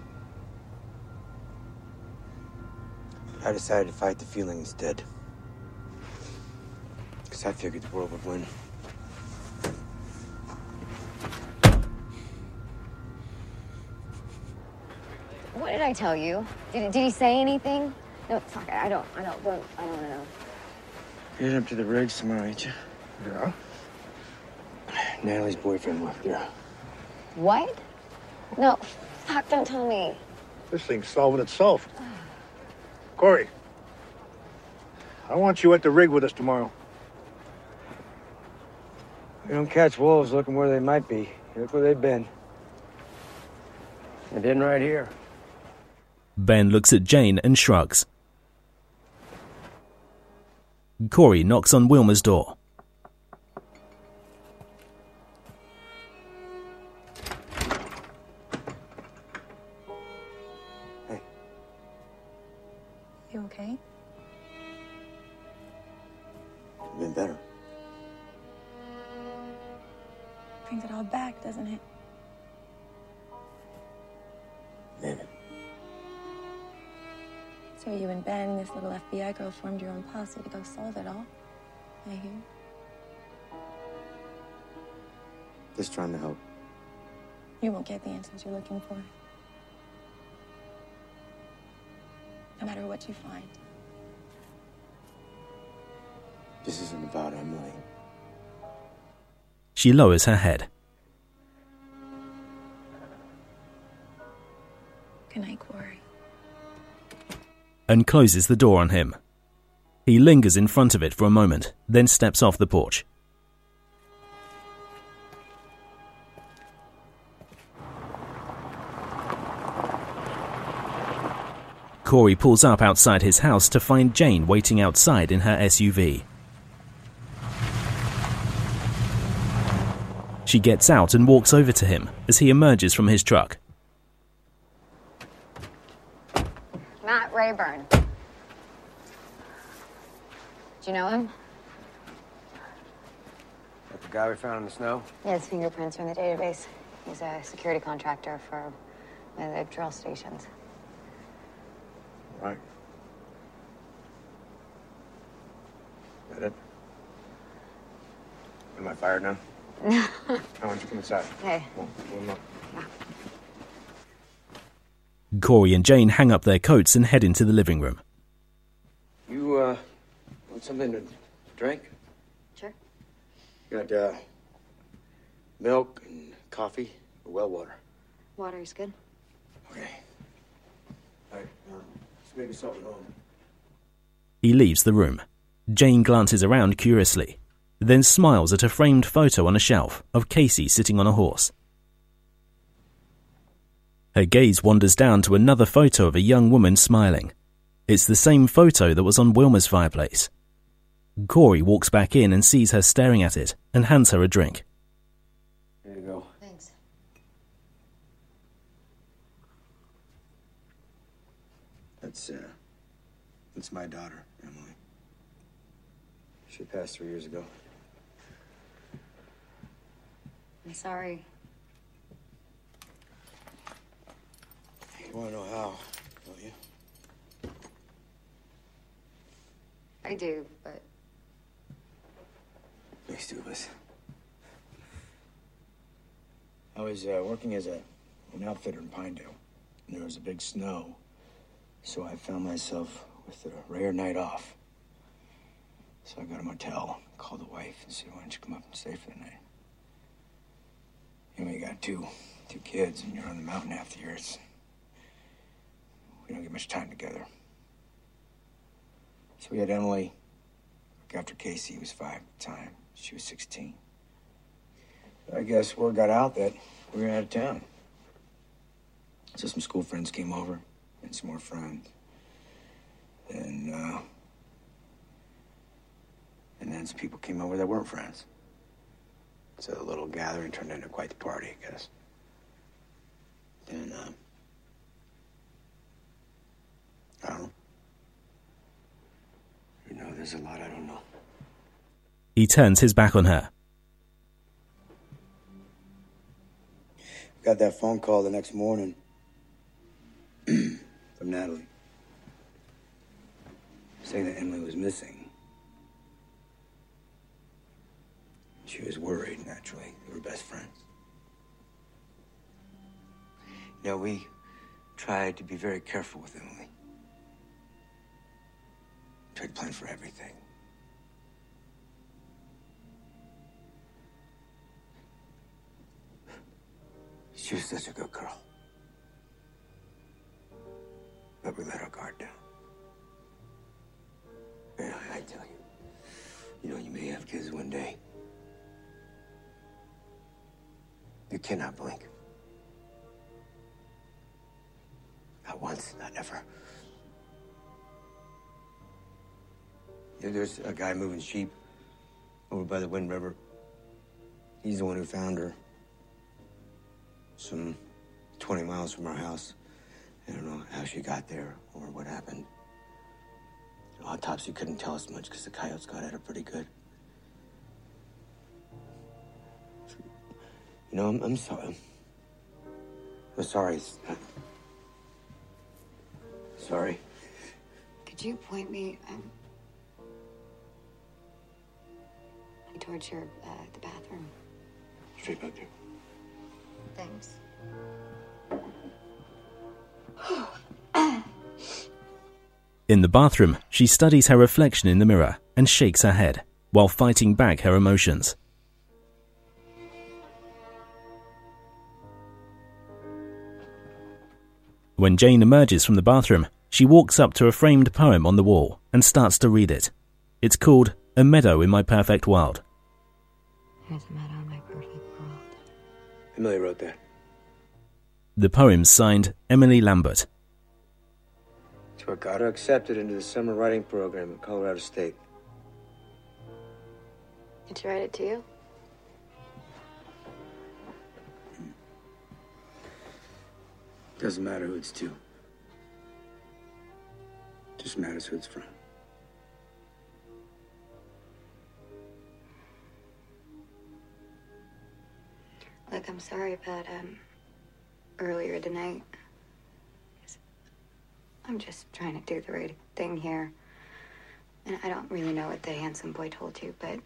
I decided to fight the feeling instead. Because I figured the world would win. What did I tell you? Did, did he say anything? No, fuck, I don't, I don't, don't I don't know. You're heading up to the rigs tomorrow, ain't you? Yeah. Natalie's boyfriend left there. What? No, fuck, don't tell me. This thing's solving itself. Corey, I want you at the rig with us tomorrow. We don't catch wolves looking where they might be. Look where they've been. They've been right here. Ben looks at Jane and shrugs. Corey knocks on Wilma's door. Hey. You okay? You've been better. Brings it all back, doesn't it? Maybe. So you and Ben and this little F B I girl formed your own posse to go solve it all. I hear. Just trying to help. You won't get the answers you're looking for. No matter what you find. This isn't about Emily. She lowers her head. Good night, Corey. And closes the door on him. He lingers in front of it for a moment, then steps off the porch. Corey pulls up outside his house to find Jane waiting outside in her S U V. She gets out and walks over to him as he emerges from his truck. Matt Rayburn. Do you know him? That the guy we found in the snow? Yeah, his fingerprints are in the database. He's a security contractor for one of the drill stations. Right. That it? Am I fired now? I want you to come inside. Hey. Come on, come on. Corey and Jane hang up their coats and head into the living room. You, uh, want something to drink? Sure. Got, uh, milk and coffee or well water? Water's good. Okay. All right, um, let's make yourself at home. He leaves the room. Jane glances around curiously, then smiles at a framed photo on a shelf of Casey sitting on a horse. Her gaze wanders down to another photo of a young woman smiling. It's the same photo that was on Wilma's fireplace. Corey walks back in and sees her staring at it and hands her a drink. There you go. Thanks. That's, uh, that's my daughter, Emily. She passed three years ago. I'm sorry. You want to know how, don't you? I do, but... Makes two of us. I was uh, working as a, an outfitter in Pinedale, and there was a big snow, so I found myself with a rare night off. So I got a motel, called the wife, and said, why don't you come up and stay for the night? You know, you got two, two kids, and you're on the mountain half the year. It's, we don't get much time together. So we had Emily look after Casey, who was five at the time. She was sixteen. But I guess word got out that we were out of town. So some school friends came over, and some more friends. And, uh... And then some people came over that weren't friends. So the little gathering turned into quite the party, I guess. Then, uh... I don't know. You know, there's a lot I don't know. He turns his back on her. Got that phone call the next morning. From Natalie. Saying that Emily was missing. She was worried, naturally. They were best friends. You know, we tried to be very careful with Emily. Tried to plan for everything. She was such a good girl. But we let our guard down. And I, I tell you, you know, you may have kids one day. You cannot blink. Not once, not ever. You know, there's a guy moving sheep over by the Wind River. He's the one who found her. Some twenty miles from our house. I don't know how she got there or what happened. The autopsy couldn't tell us much because the coyotes got at her pretty good. You know, I'm, I'm sorry. I'm sorry. Sorry. Could you point me um, towards your uh, the bathroom? Straight back there. Thanks. In the bathroom, she studies her reflection in the mirror and shakes her head while fighting back her emotions. When Jane emerges from the bathroom, she walks up to a framed poem on the wall and starts to read it. It's called A Meadow in My Perfect World. There's a meadow in my perfect world. Emily wrote that. The poem's signed Emily Lambert. So I got her accepted into the summer writing program at Colorado State. Did she write it to you? Doesn't matter who it's to. Just matters who it's from. Look, I'm sorry about um earlier tonight. I'm just trying to do the right thing here. And I don't really know what the handsome boy told you, but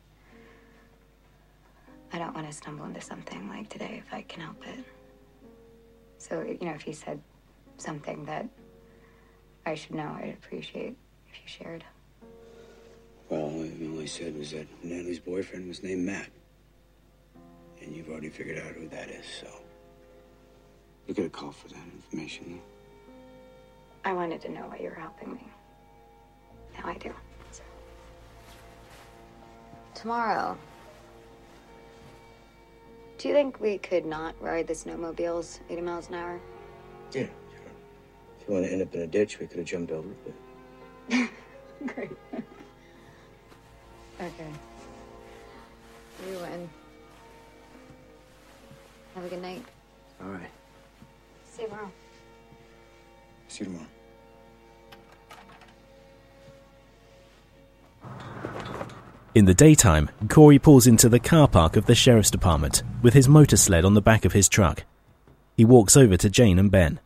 I don't want to stumble into something like today if I can help it. So, you know, if you said something that I should know, I'd appreciate if you shared. Well, all I said was that Natalie's boyfriend was named Matt. And you've already figured out who that is, so you get a call for that information. I wanted to know why you were helping me. Now I do. So. Tomorrow, do you think we could not ride the snowmobiles eighty miles an hour? Yeah, sure. If you want to end up in a ditch, we could have jumped over it, but... Great. Okay. You win. Have a good night. All right. See you tomorrow. See you tomorrow. In the daytime, Corey pulls into the car park of the sheriff's department with his motor sled on the back of his truck. He walks over to Jane and Ben.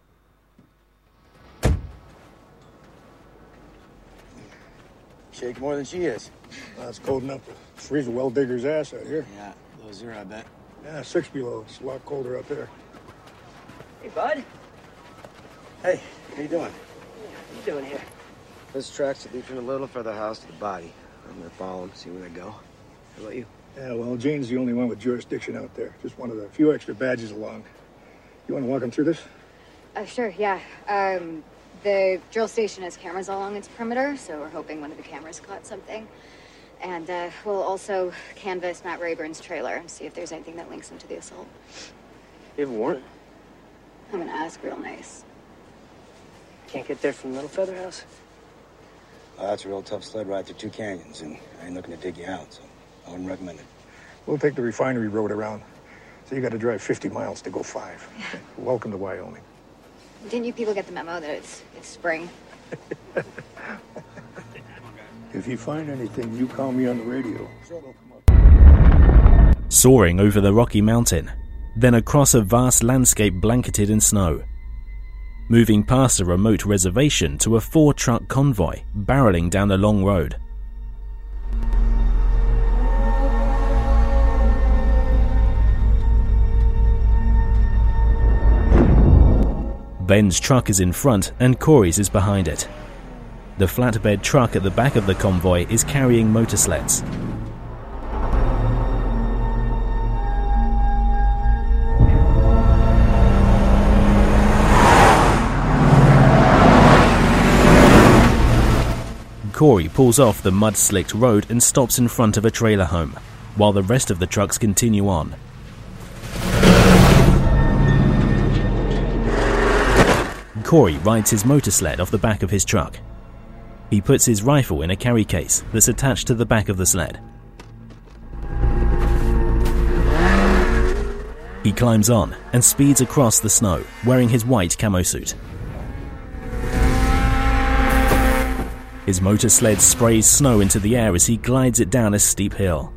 Shake more than she is. Well, it's cold enough to freeze a well digger's ass out here. Yeah, below zero, I bet. Yeah, six below. It's a lot colder up there. Hey, bud. Hey, how you doing? What are you doing here? This tracks lead from the little for the house to the body. I'm gonna follow them, see where they go. How about you? Yeah, well, Jane's the only one with jurisdiction out there. Just one of the few extra badges along. You want to walk him through this? Uh, sure, yeah. Um, the drill station has cameras all along its perimeter, so we're hoping one of the cameras caught something. And uh, we'll also canvass Matt Rayburn's trailer and see if there's anything that links him to the assault. You have a warrant? I'm gonna ask real nice. Can't get there from Little Feather House? Uh, that's a real tough sled ride through two canyons, and I ain't looking to dig you out, so I wouldn't recommend it. We'll take the refinery road around. So you got to drive fifty miles to go five. Welcome to Wyoming. Didn't you people get the memo that it's it's spring? If you find anything, you call me on the radio. Soaring over the Rocky Mountain, then across a vast landscape blanketed in snow. moving past a remote reservation to a four-truck convoy barreling down a long road. Ben's truck is in front and Corey's is behind it. The flatbed truck at the back of the convoy is carrying motorsleds. Corey pulls off the mud-slicked road and stops in front of a trailer home, while the rest of the trucks continue on. Corey rides his motorsled off the back of his truck. He puts his rifle in a carry case that's attached to the back of the sled. He climbs on and speeds across the snow, wearing his white camo suit. His motorsled sprays snow into the air as he glides it down a steep hill.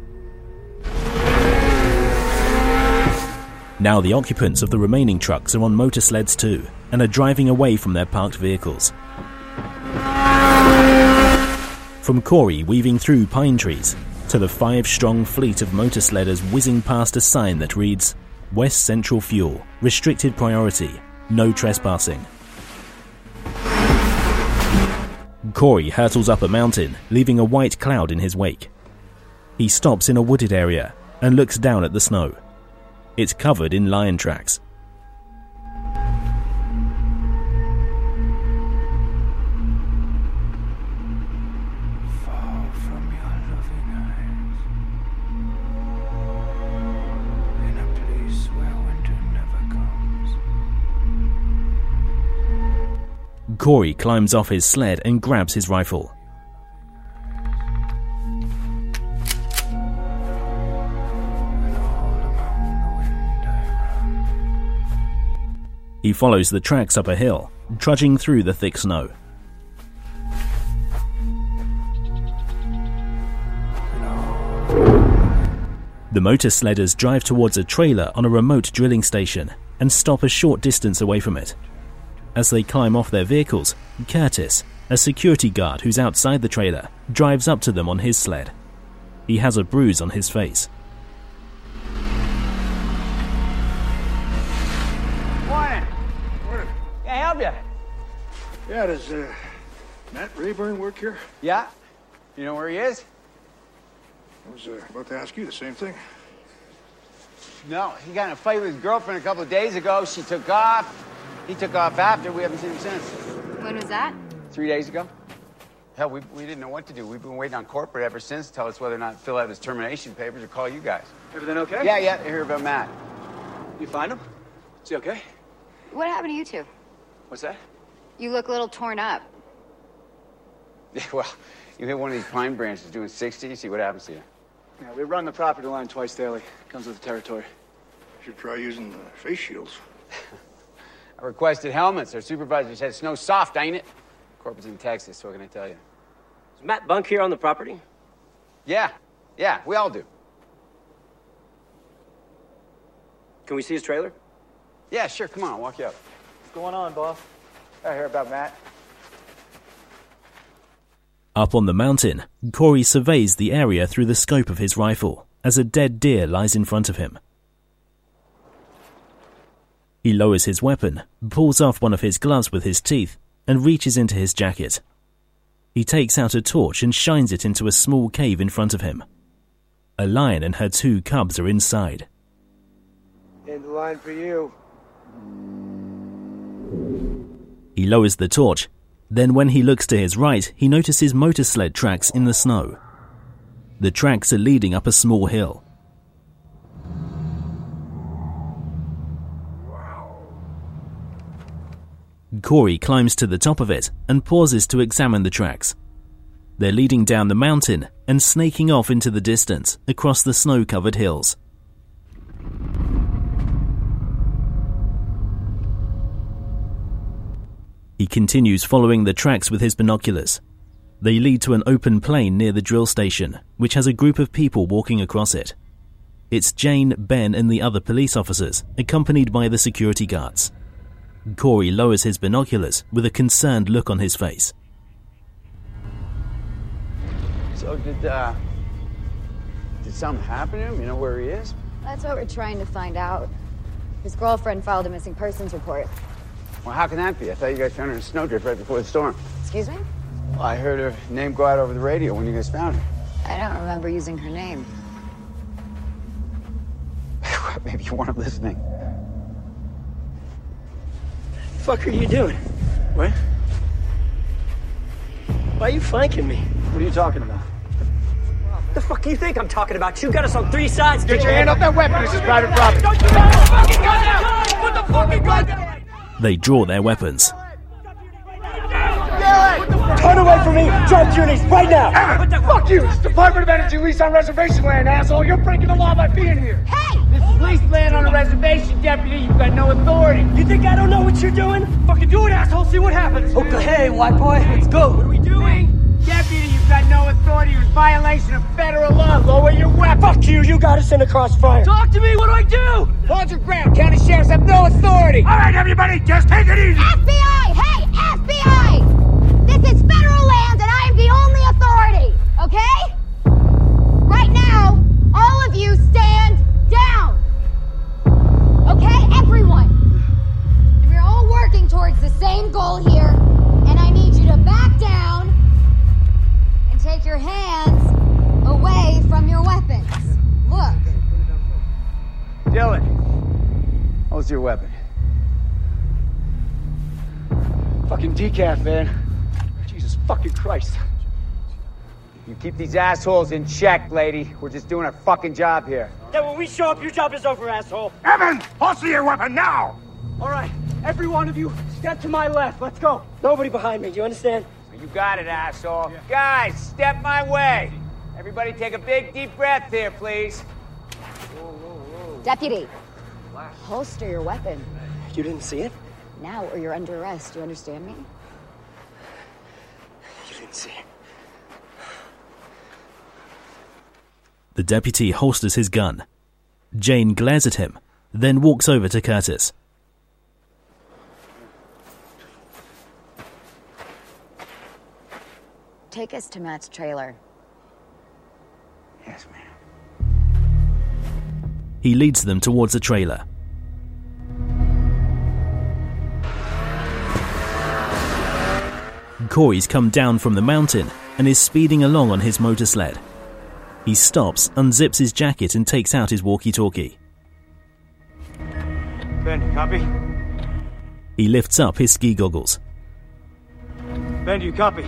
Now the occupants of the remaining trucks are on motorsleds too, and are driving away from their parked vehicles. From Corey weaving through pine trees, to the five-strong fleet of motorsledders whizzing past a sign that reads, West Central Fuel, restricted priority, no trespassing. Corey hurtles up a mountain, leaving a white cloud in his wake. He stops in a wooded area and looks down at the snow. It's covered in lion tracks. Fall from your loving eyes in a place where winter never comes. Corey climbs off his sled and grabs his rifle. He follows the tracks up a hill, trudging through the thick snow. The motorsledders drive towards a trailer on a remote drilling station and stop a short distance away from it. As they climb off their vehicles, Curtis, a security guard who's outside the trailer, drives up to them on his sled. He has a bruise on his face. Morning. Morning. Can I help you? Yeah, does uh, Matt Rayburn work here? Yeah. You know where he is? I was uh, about to ask you the same thing. No, he got in a fight with his girlfriend a couple of days ago. She took off. He took off after. We haven't seen him since. When was that? Three days ago. Hell, we, we didn't know what to do. We've been waiting on corporate ever since to tell us whether or not to fill out his termination papers or call you guys. Everything okay? Yeah, yeah. I hear about Matt. You find him? Is he okay? What happened to you two? What's that? You look a little torn up. Yeah, well, you hit one of these pine branches doing sixty, see what happens to you. Yeah, we run the property line twice daily. Comes with the territory. Should try using the face shields. I requested helmets. Our supervisor said snow's soft, ain't it? Corporate's in Texas, so what can I tell you? Does Matt bunk here on the property? Yeah, yeah, we all do. Can we see his trailer? Yeah, sure, come on, I'll walk you up. What's going on, boss? I hear about Matt. Up on the mountain, Corey surveys the area through the scope of his rifle as a dead deer lies in front of him. He lowers his weapon, pulls off one of his gloves with his teeth, and reaches into his jacket. He takes out a torch and shines it into a small cave in front of him. A lion and her two cubs are inside. End the line for you. He lowers the torch. Then when he looks to his right, he notices motorsled tracks in the snow. The tracks are leading up a small hill. Corey climbs to the top of it and pauses to examine the tracks. They're leading down the mountain and snaking off into the distance across the snow-covered hills. He continues following the tracks with his binoculars. They lead to an open plain near the drill station, which has a group of people walking across it. It's Jane, Ben, and the other police officers, accompanied by the security guards. Corey lowers his binoculars with a concerned look on his face. So did, uh... Did something happen to him? You know where he is? That's what we're trying to find out. His girlfriend filed a missing persons report. Well, how can that be? I thought you guys found her in a snowdrift right before the storm. Excuse me? Well, I heard her name go out over the radio when you guys found her. I don't remember using her name. Maybe you weren't listening. The fuck are you doing? What? Why are you flanking me? What are you talking about? The fuck do you think I'm talking about? You got us on three sides. Get your hand off that weapon. This is private property. Don't you have the fucking gun down! Put the fucking gun down! They draw their weapons. Turn away from me! Drop to your knees right now! Evan, fuck you! It's Department of Energy lease on reservation land, asshole! You're breaking the law by being here! Hey! This is lease land on a reservation, deputy. You've got no authority. You think I don't know what you're doing? Fucking do it, asshole! See what happens! Okay, hey, white boy, let's go! What are we doing? Deputy, you've got no authority. You're in violation of federal law. Lower your weapon. Fuck you! You got us in a crossfire! Talk to me! What do I do? Hold your ground. County sheriffs have no authority. All right, everybody, just take it easy. F B I! Hey, F B I! This is federal land and I am the only authority, okay? Right now, all of you stand down. Okay, everyone. And we're all working towards the same goal here, and I need you to back down and take your hands away from your weapons. Look. Dylan, what's your weapon? Fucking decaf, man. Jesus fucking Christ. You keep these assholes in check, lady. We're just doing our fucking job here. Then when we show up, your job is over, asshole. Evan, holster your weapon now. All right, every one of you, step to my left. Let's go. Nobody behind me. Do you understand? You got it, asshole. Yeah. Guys, step my way. Everybody take a big, deep breath here, please. Whoa, whoa, whoa. Deputy, holster your weapon. You didn't see it? Now or you're under arrest. Do you understand me? You didn't see it. The deputy holsters his gun. Jane glares at him, then walks over to Curtis. Take us to Matt's trailer. Yes, ma'am. He leads them towards the trailer. Corey's come down from the mountain and is speeding along on his motor sled. He stops, unzips his jacket and takes out his walkie-talkie. Ben, copy? He lifts up his ski goggles. Ben, do you copy?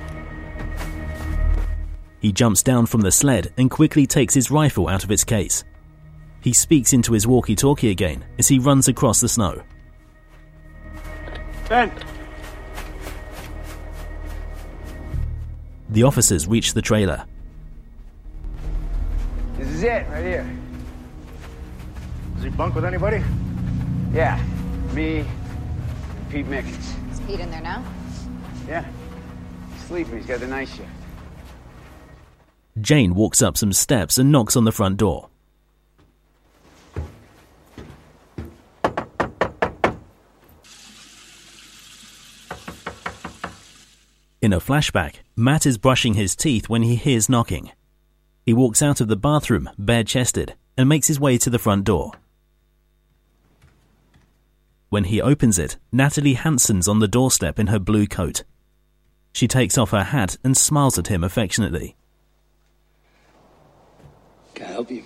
He jumps down from the sled and quickly takes his rifle out of its case. He speaks into his walkie-talkie again as he runs across the snow. Ben! The officers reach the trailer. This is it, right here. Does he bunk with anybody? Yeah, me and Pete Mickens. Is Pete in there now? Yeah. He's sleeping. He's got the night shift. Jane walks up some steps and knocks on the front door. In a flashback, Matt is brushing his teeth when he hears knocking. He walks out of the bathroom, bare-chested, and makes his way to the front door. When he opens it, Natalie Hansen's on the doorstep in her blue coat. She takes off her hat and smiles at him affectionately. Can I help you?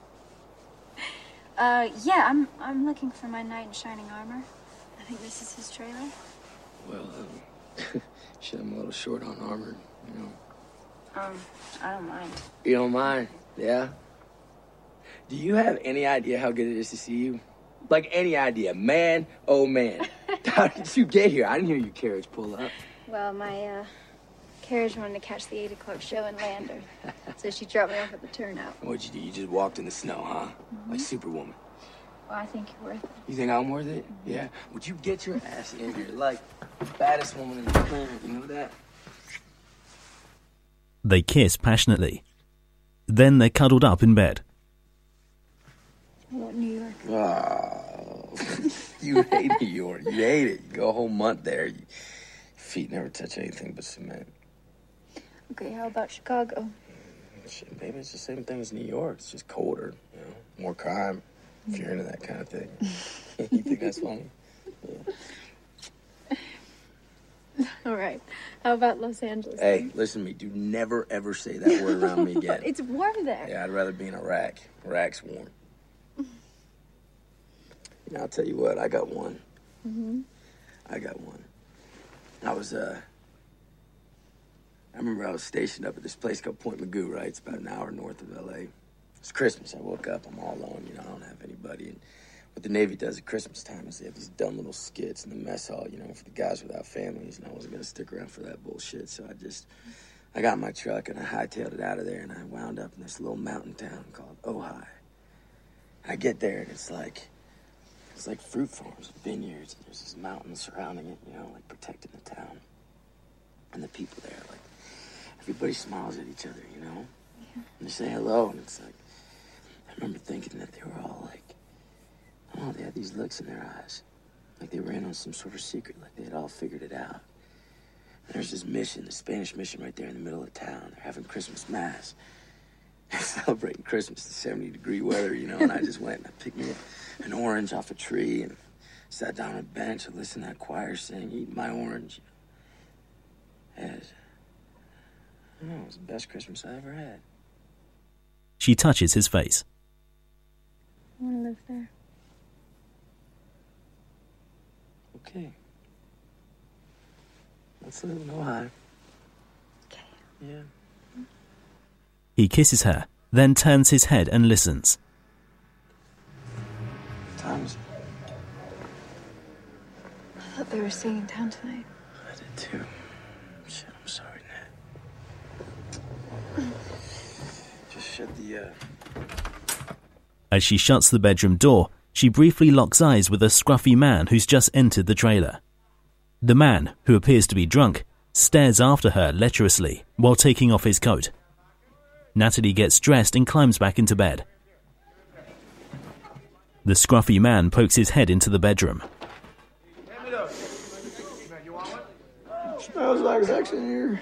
Uh, yeah, I'm I'm looking for my knight in shining armor. I think this is his trailer. Well, um, shit, I'm a little short on armor, you know. Um, I don't mind. You don't mind? Yeah? Do you have any idea how good it is to see you? Like, any idea? Man, oh man. How did you get here? I didn't hear your carriage pull up. Well, my, uh, carriage wanted to catch the eight o'clock show in Lander, so she dropped me off at the turnout. What'd you do? You just walked in the snow, huh? Mm-hmm. Like Superwoman. Well, I think you're worth it. You think I'm worth it? Mm-hmm. Yeah. Would you get your ass in here? Like, the baddest woman in the planet, you know that? They kiss passionately. Then they're cuddled up in bed. I want New York. Oh, You hate New York. You hate it. You go a whole month there. You, your feet never touch anything but cement. Okay, how about Chicago? Shit, baby, it's the same thing as New York. It's just colder, you know, more crime, if you're into that kind of thing. You think that's funny? Yeah. All right. How about Los Angeles? Hey, listen to me. Do never, ever say that word around me again. It's warm there. Yeah, I'd rather be in Iraq. Iraq's warm. You know, I'll tell you what, I got one. Mm-hmm. I got one. I was, uh... I remember I was stationed up at this place called Point Magoo, right? It's about an hour north of L A. It's Christmas. I woke up. I'm all alone. You know, I don't have anybody. And what the Navy does at Christmas time is they have these dumb little skits in the mess hall, you know, for the guys without families. And I wasn't going to stick around for that bullshit. So I just, I got in my truck and I hightailed it out of there. And I wound up in this little mountain town called Ojai. I get there and it's like, it's like fruit farms and vineyards. And there's this mountain surrounding it, you know, like protecting the town. And the people there, like, everybody smiles at each other, you know? Yeah. And they say hello, and it's like, I remember thinking that they were all like, oh, they had these looks in their eyes. Like they were in on some sort of secret, like they had all figured it out. And there's this mission, the Spanish mission right there in the middle of town. They're having Christmas Mass. They're celebrating Christmas in seventy degree weather, you know? And I just went and I picked me an orange off a tree and sat down on a bench and listened to that choir sing, eat my orange. And I don't know, it was the best Christmas I ever had. She touches his face. I want to live there. Okay. Let's live in Ohio. Okay. Yeah. He kisses her, then turns his head and listens. Time's... I thought they were staying in town tonight. I did too. Shit, I'm sorry, Nat. Just shut the, uh... As she shuts the bedroom door, she briefly locks eyes with a scruffy man who's just entered the trailer. The man, who appears to be drunk, stares after her lecherously while taking off his coat. Natalie gets dressed and climbs back into bed. The scruffy man pokes his head into the bedroom. Smells like sex in here.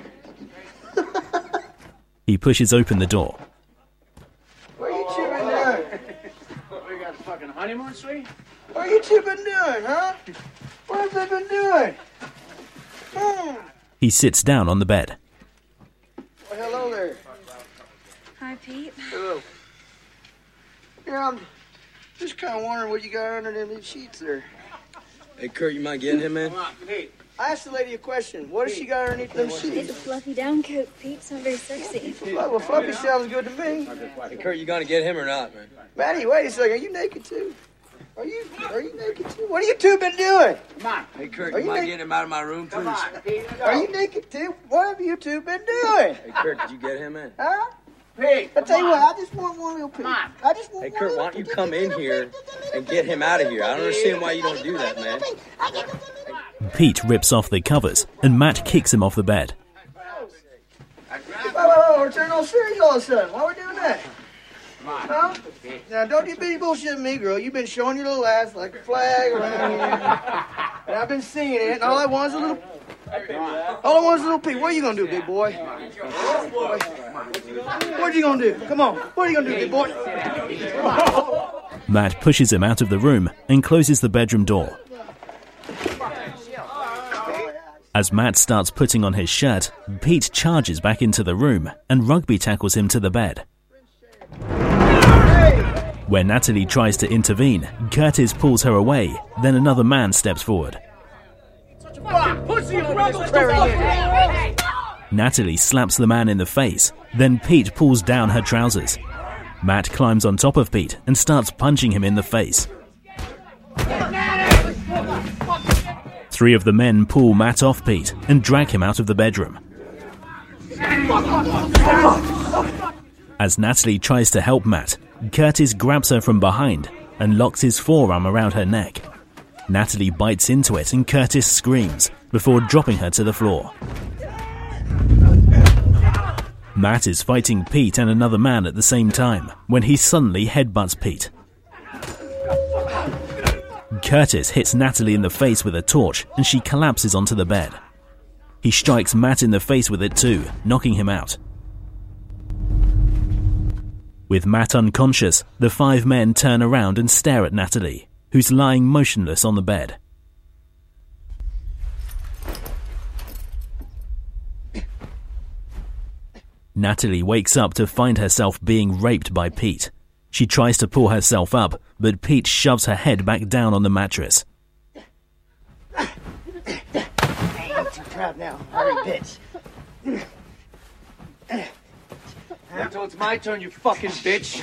He pushes open the door. What are you two been doing? We got a fucking honeymoon suite? What are you two been doing, huh? What have they been doing? Hmm. He sits down on the bed. Well, hello there. Hi, Pete. Hello. Yeah, I'm just kind of wondering what you got under them sheets there. Hey, Kurt, you mind getting him, man? Come on, Pete. I asked the lady a question. What does she got underneath them sheets? It's a fluffy down coat, Pete. It's not very sexy. Well, fluffy sounds good to me. Hey, Kurt, you gonna get him or not, man? Maddie, wait a second. Are you naked too? Are you Are you naked too? What have you two been doing? Come on. Hey, Kurt, Are you you mind na- getting him out of my room, please? Come on, Pete. Are you naked too? What have you two been doing? Hey, Kurt, did you get him in? Huh? Pete, I tell you come what, on. I just want one little piece. Come on. I just want Hey, one Kurt, little why don't you come in here and get him out of here? I don't understand why you don't do that, man. Pete rips off the covers and Matt kicks him off the bed. Whoa, whoa, whoa, we're turning all serious all of a sudden. Why are we doing that? Huh? Now, don't you be bullshitting me, girl. You've been showing your little ass like a flag around here. And I've been seeing it, and all I want is a little... All I want is a little pee. What are you going to do, big boy? What are you going to do? Come on. What are you going to do, big boy? Matt pushes him out of the room and closes the bedroom door. As Matt starts putting on his shirt, Pete charges back into the room and rugby tackles him to the bed. When Natalie tries to intervene, Curtis pulls her away, then another man steps forward. Natalie slaps the man in the face, then Pete pulls down her trousers. Matt climbs on top of Pete and starts punching him in the face. Three of the men pull Matt off Pete and drag him out of the bedroom. As Natalie tries to help Matt, Curtis grabs her from behind and locks his forearm around her neck. Natalie bites into it and Curtis screams before dropping her to the floor. Matt is fighting Pete and another man at the same time when he suddenly headbutts Pete. Curtis hits Natalie in the face with a torch and she collapses onto the bed. He strikes Matt in the face with it too, knocking him out. With Matt unconscious, the five men turn around and stare at Natalie, who's lying motionless on the bed. Natalie wakes up to find herself being raped by Pete. She tries to pull herself up, but Pete shoves her head back down on the mattress. Hey, I'm too proud now. Hurry, bitch. Until it's my turn, you fucking bitch.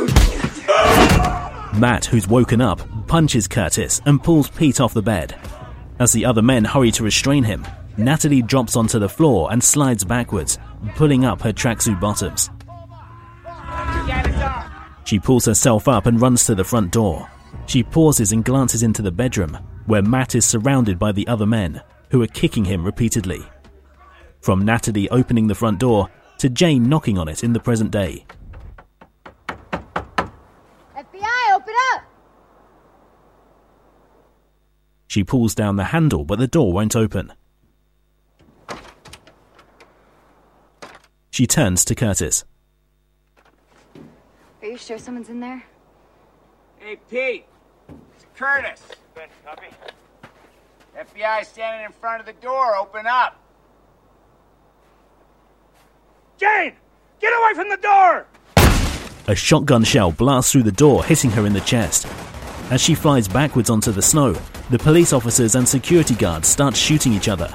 Matt, who's woken up, punches Curtis and pulls Pete off the bed. As the other men hurry to restrain him, Natalie drops onto the floor and slides backwards, pulling up her tracksuit bottoms. She pulls herself up and runs to the front door. She pauses and glances into the bedroom, where Matt is surrounded by the other men, who are kicking him repeatedly. From Natalie opening the front door to Jane knocking on it in the present day. F B I, open up! She pulls down the handle, but the door won't open. She turns to Curtis. Are you sure someone's in there? Hey, Pete. It's Curtis. Good, copy. F B I standing in front of the door. Open up. Jane! Get away from the door! A shotgun shell blasts through the door, hitting her in the chest. As she flies backwards onto the snow, the police officers and security guards start shooting each other.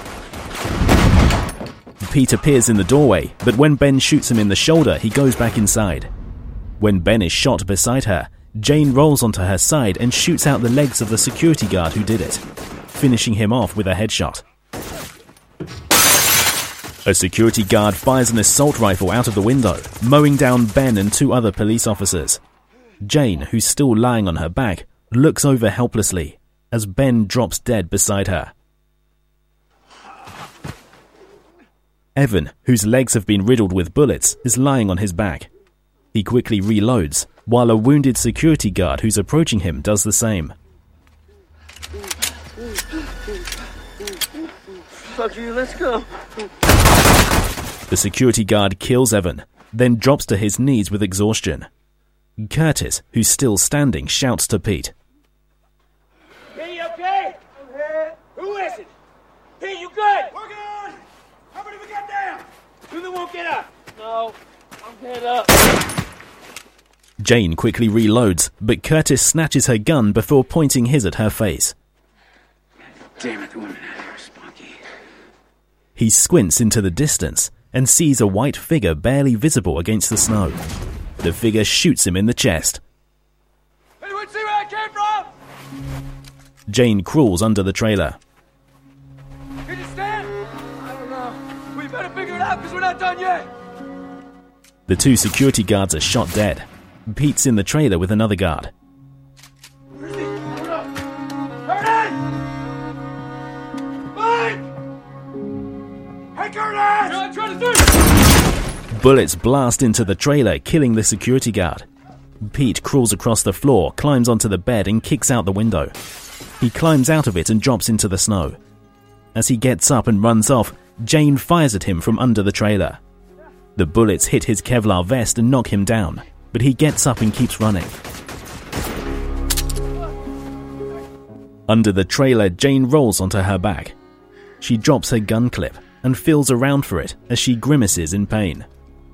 Pete appears in the doorway, but when Ben shoots him in the shoulder, he goes back inside. When Ben is shot beside her, Jane rolls onto her side and shoots out the legs of the security guard who did it, finishing him off with a headshot. A security guard fires an assault rifle out of the window, mowing down Ben and two other police officers. Jane, who's still lying on her back, looks over helplessly as Ben drops dead beside her. Evan, whose legs have been riddled with bullets, is lying on his back. He quickly reloads, while a wounded security guard who's approaching him does the same. Fuck you, let's go. The security guard kills Evan, then drops to his knees with exhaustion. Curtis, who's still standing, shouts to Pete. Hey, you okay? I'm here. Who is it? Hey, you good? We're good. How many we got down? Who that won't get up? No, I'm head up. Jane quickly reloads, but Curtis snatches her gun before pointing his at her face. Damn it, the women out here are spunky. He squints into the distance and sees a white figure barely visible against the snow. The figure shoots him in the chest. Anyone see where I came from? Jane crawls under the trailer. Can you stand? I don't know. We better figure it out because we're not done yet. The two security guards are shot dead. Pete's in the trailer with another guard. Where's he? Hold up. Curtis! Mike! Hey, Curtis! You're on twenty-three! Bullets blast into the trailer, killing the security guard. Pete crawls across the floor, climbs onto the bed and kicks out the window. He climbs out of it and drops into the snow. As he gets up and runs off, Jane fires at him from under the trailer. The bullets hit his Kevlar vest and knock him down, but he gets up and keeps running. Under the trailer, Jane rolls onto her back. She drops her gun clip and feels around for it as she grimaces in pain.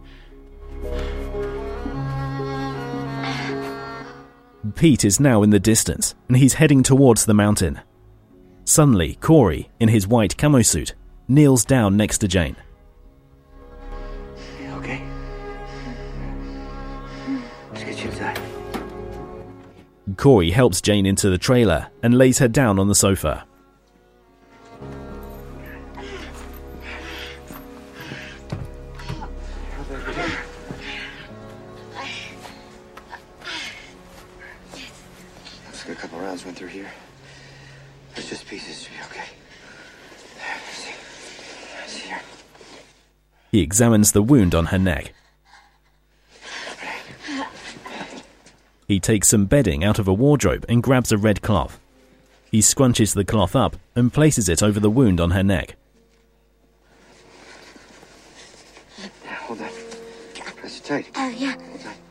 Pete is now in the distance, and he's heading towards the mountain. Suddenly, Corey, in his white camo suit, kneels down next to Jane. You okay? Let's get you inside. Corey helps Jane into the trailer and lays her down on the sofa. Looks like a couple rounds went through here. There's just pieces to be okay. Let's see. Let's see here. He examines the wound on her neck. He takes some bedding out of a wardrobe and grabs a red cloth. He scrunches the cloth up and places it over the wound on her neck. Yeah, hold that. Press it tight. Oh, yeah. Hold tight.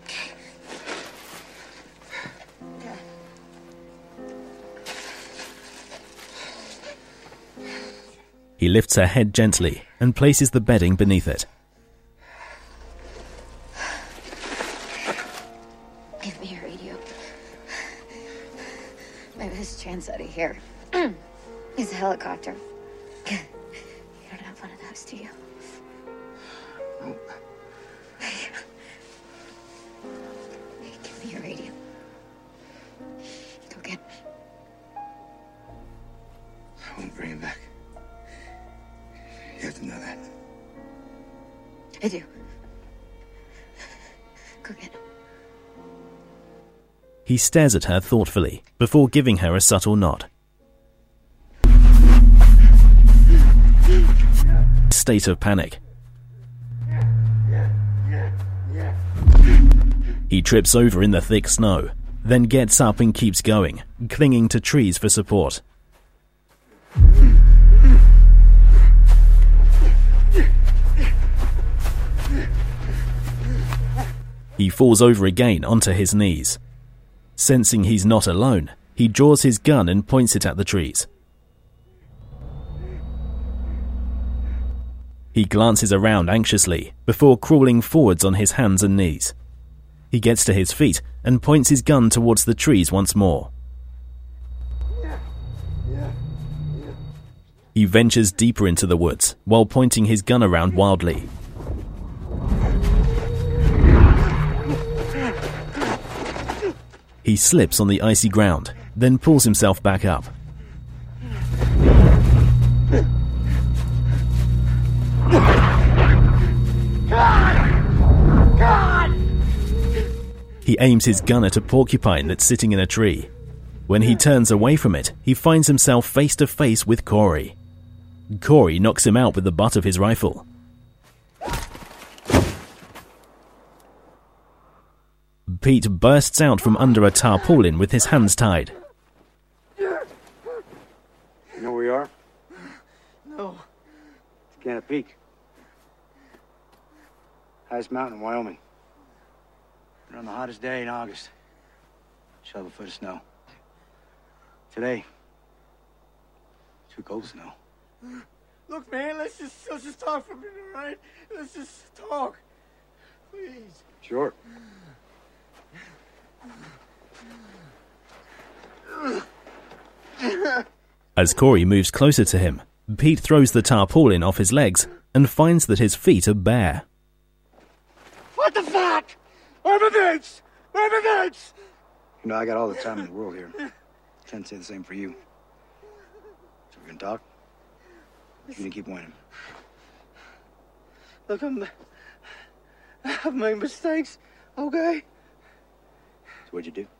He lifts her head gently and places the bedding beneath it. Give me your radio. Maybe this chance out of here is a helicopter. You don't have one of those, do you? Nope. Give me your radio. Go get it. I won't bring it back. You have to know that. I do. Go get it. He stares at her thoughtfully before giving her a subtle nod. State of panic. He trips over in the thick snow, then gets up and keeps going, clinging to trees for support. He falls over again onto his knees. Sensing he's not alone, he draws his gun and points it at the trees. He glances around anxiously before crawling forwards on his hands and knees. He gets to his feet and points his gun towards the trees once more. He ventures deeper into the woods while pointing his gun around wildly. He slips on the icy ground, then pulls himself back up. God! God! He aims his gun at a porcupine that's sitting in a tree. When he turns away from it, he finds himself face to face with Corey. Corey knocks him out with the butt of his rifle. Pete bursts out from under a tarpaulin with his hands tied. You know where you are? No. It's Gannett Peak. Highest mountain in Wyoming. Been on the hottest day in August. Shovel foot of snow. Today, two cold snow. Look, man, let's just let's just talk for a minute, all right? Let's just talk. Please. Sure. As Corey moves closer to him, Pete throws the tarpaulin off his legs and finds that his feet are bare. What the fuck? Where are my boots? Where are my boots? You know, I got all the time in the world here. Can't say the same for you. So we're gonna talk? You're gonna keep whining. Look, I'm, I've made mistakes, okay? So what'd you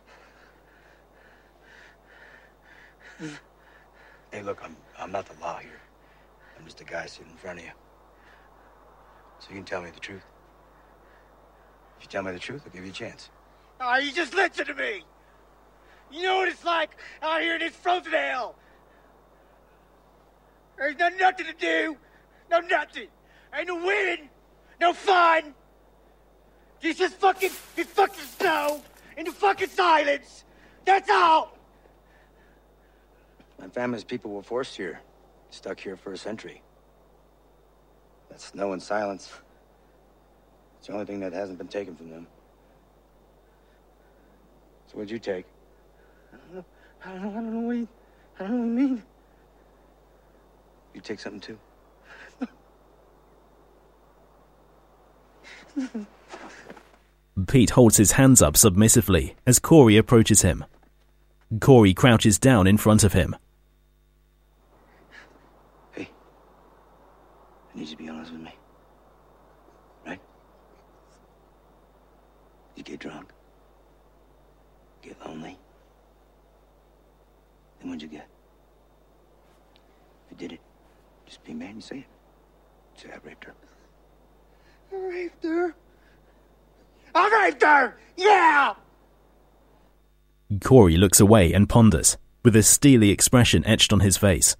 do? Hey, look, I'm I'm not the law here. I'm just a guy sitting in front of you. So you can tell me the truth. If you tell me the truth, I'll give you a chance. Oh, you just listen to me. You know what it's like out here in this frozen hell. There's no nothing to do. No nothing. Ain't no winning. No fun. It's just fucking, it's fucking snow and the fucking silence. That's all. My family's people were forced here, stuck here for a century. That snow and silence. It's the only thing that hasn't been taken from them. So what'd you take? I don't know. I don't know. I don't know what you, I don't know what you mean. You take something too? Pete holds his hands up submissively as Corey approaches him. Corey crouches down in front of him. Hey, I need you to be honest with me. Right? You get drunk? Get lonely? Then what'd you get? If you did it, just be a man, you say it. Say I raped her. I raped her. I raped her! Yeah! Corey looks away and ponders. with a steely expression etched on his face.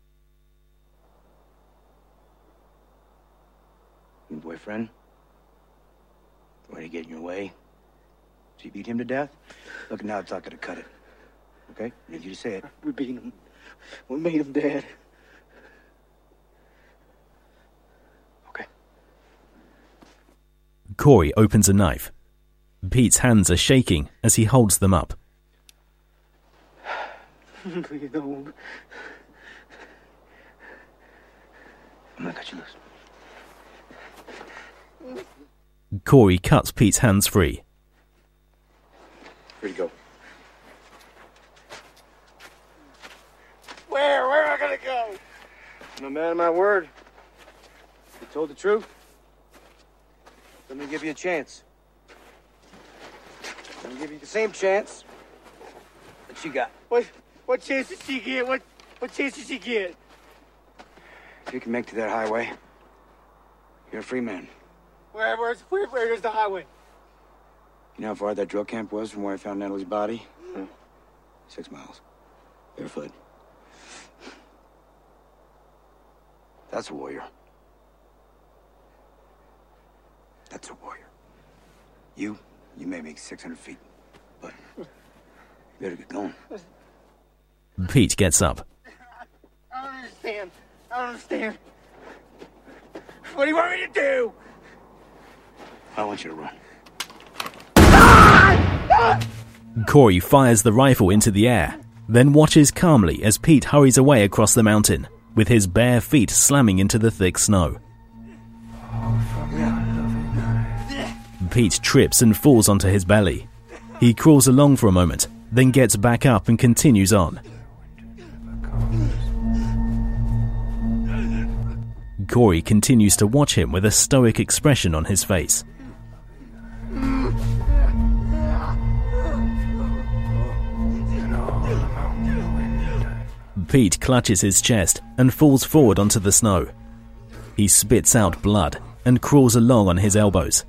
Your boyfriend? Why did he get in your way? Did you beat him to death? Look, now it's not gonna cut it. Okay? I need you to say it. We beat him. We made him dead. Corey opens a knife. Pete's hands are shaking as he holds them up. Please don't. I'm gonna cut you loose. Corey cuts Pete's hands free. Free to go. Where? Where am I gonna go? I'm a man of my word. You told the truth? Let me give you a chance. Let me give you the same chance that you got. What? What chance did she get? What? What chance did she get? If you can make it to that highway, you're a free man. Where? Where's? Where? Where is the highway? You know how far that drill camp was from where I found Natalie's body? Hmm. Six miles. Barefoot. That's a warrior. That's a warrior. You, you may make six hundred feet, but you better get going. Pete gets up. I don't understand. I don't understand. What do you want me to do? I want you to run. Corey fires the rifle into the air, then watches calmly as Pete hurries away across the mountain, with his bare feet slamming into the thick snow. Pete trips and falls onto his belly. He crawls along for a moment, then gets back up and continues on. Corey continues to watch him with a stoic expression on his face. Pete clutches his chest and falls forward onto the snow. He spits out blood and crawls along on his elbows.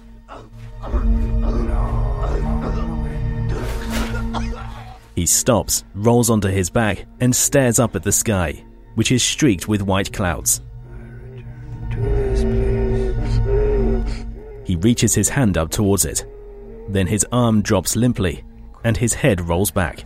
He stops, rolls onto his back, and stares up at the sky, which is streaked with white clouds. He reaches his hand up towards it. Then his arm drops limply, and his head rolls back.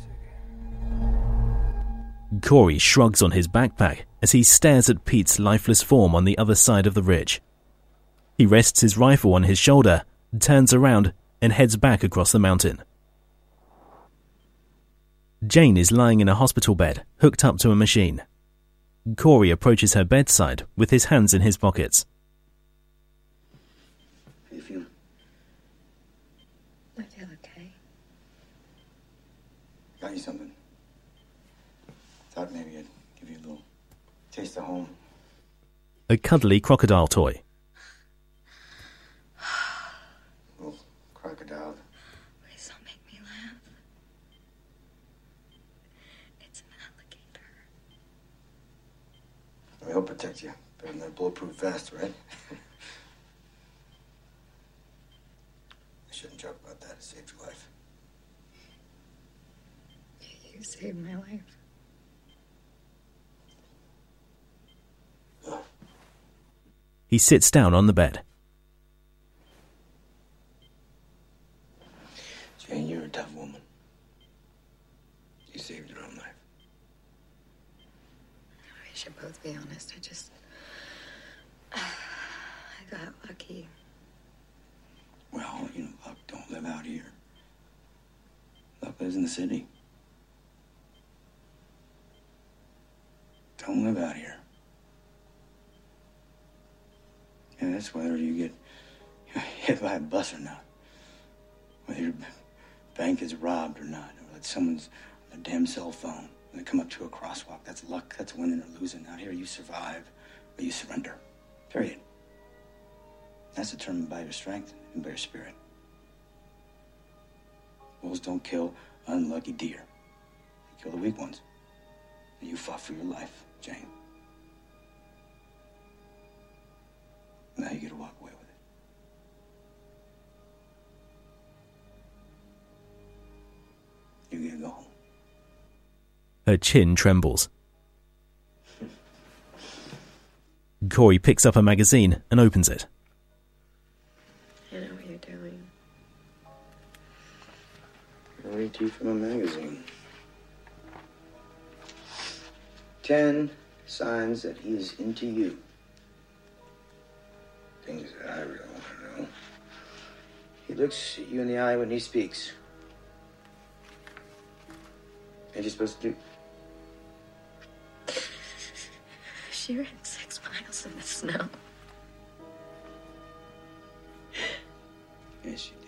Corey shrugs on his backpack as he stares at Pete's lifeless form on the other side of the ridge. He rests his rifle on his shoulder, turns around, and heads back across the mountain. Jane is lying in a hospital bed, hooked up to a machine. Corey approaches her bedside with his hands in his pockets. How you feeling? I feel okay. Got you something. Thought maybe I'd give you a little taste of home. A cuddly crocodile toy. Little crocodile. Please don't make me laugh. It's an alligator. I mean, he'll protect you. Better than that bulletproof vest, right? I shouldn't joke about that. It saved your life. You saved my life. He sits down on the bed. Jane, you're a tough woman. You saved your own life. We should both be honest. I just... I got lucky. Well, you know, luck don't live out here. Luck lives in the city. Don't live out here. And that's whether you get hit by a bus or not. Whether your bank is robbed or not. Or that someone's on a damn cell phone. When they come up to a crosswalk, that's luck. That's winning or losing. Out here, you survive or you surrender. Period. That's determined by your strength and by your spirit. Wolves don't kill unlucky deer. They kill the weak ones. And you fought for your life, Jane. Now you get to walk away with it. You get to go home. Her chin trembles. Corey picks up a magazine and opens it. I know what you're doing. I'll read to you from a magazine. Ten signs that he is into you. Things that I really want to know. He looks you in the eye when he speaks. What are you supposed to do? She ran six miles in the snow. Yes, she did.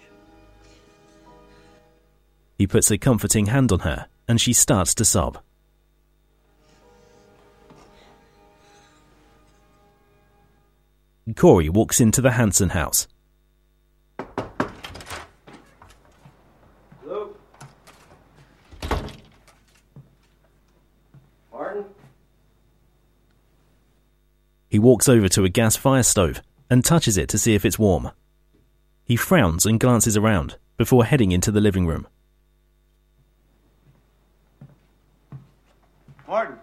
He puts a comforting hand on her, and she starts to sob. Corey walks into the Hanson house. Hello? Martin? He walks over to a gas fire stove and touches it to see if it's warm. He frowns and glances around before heading into the living room. Martin?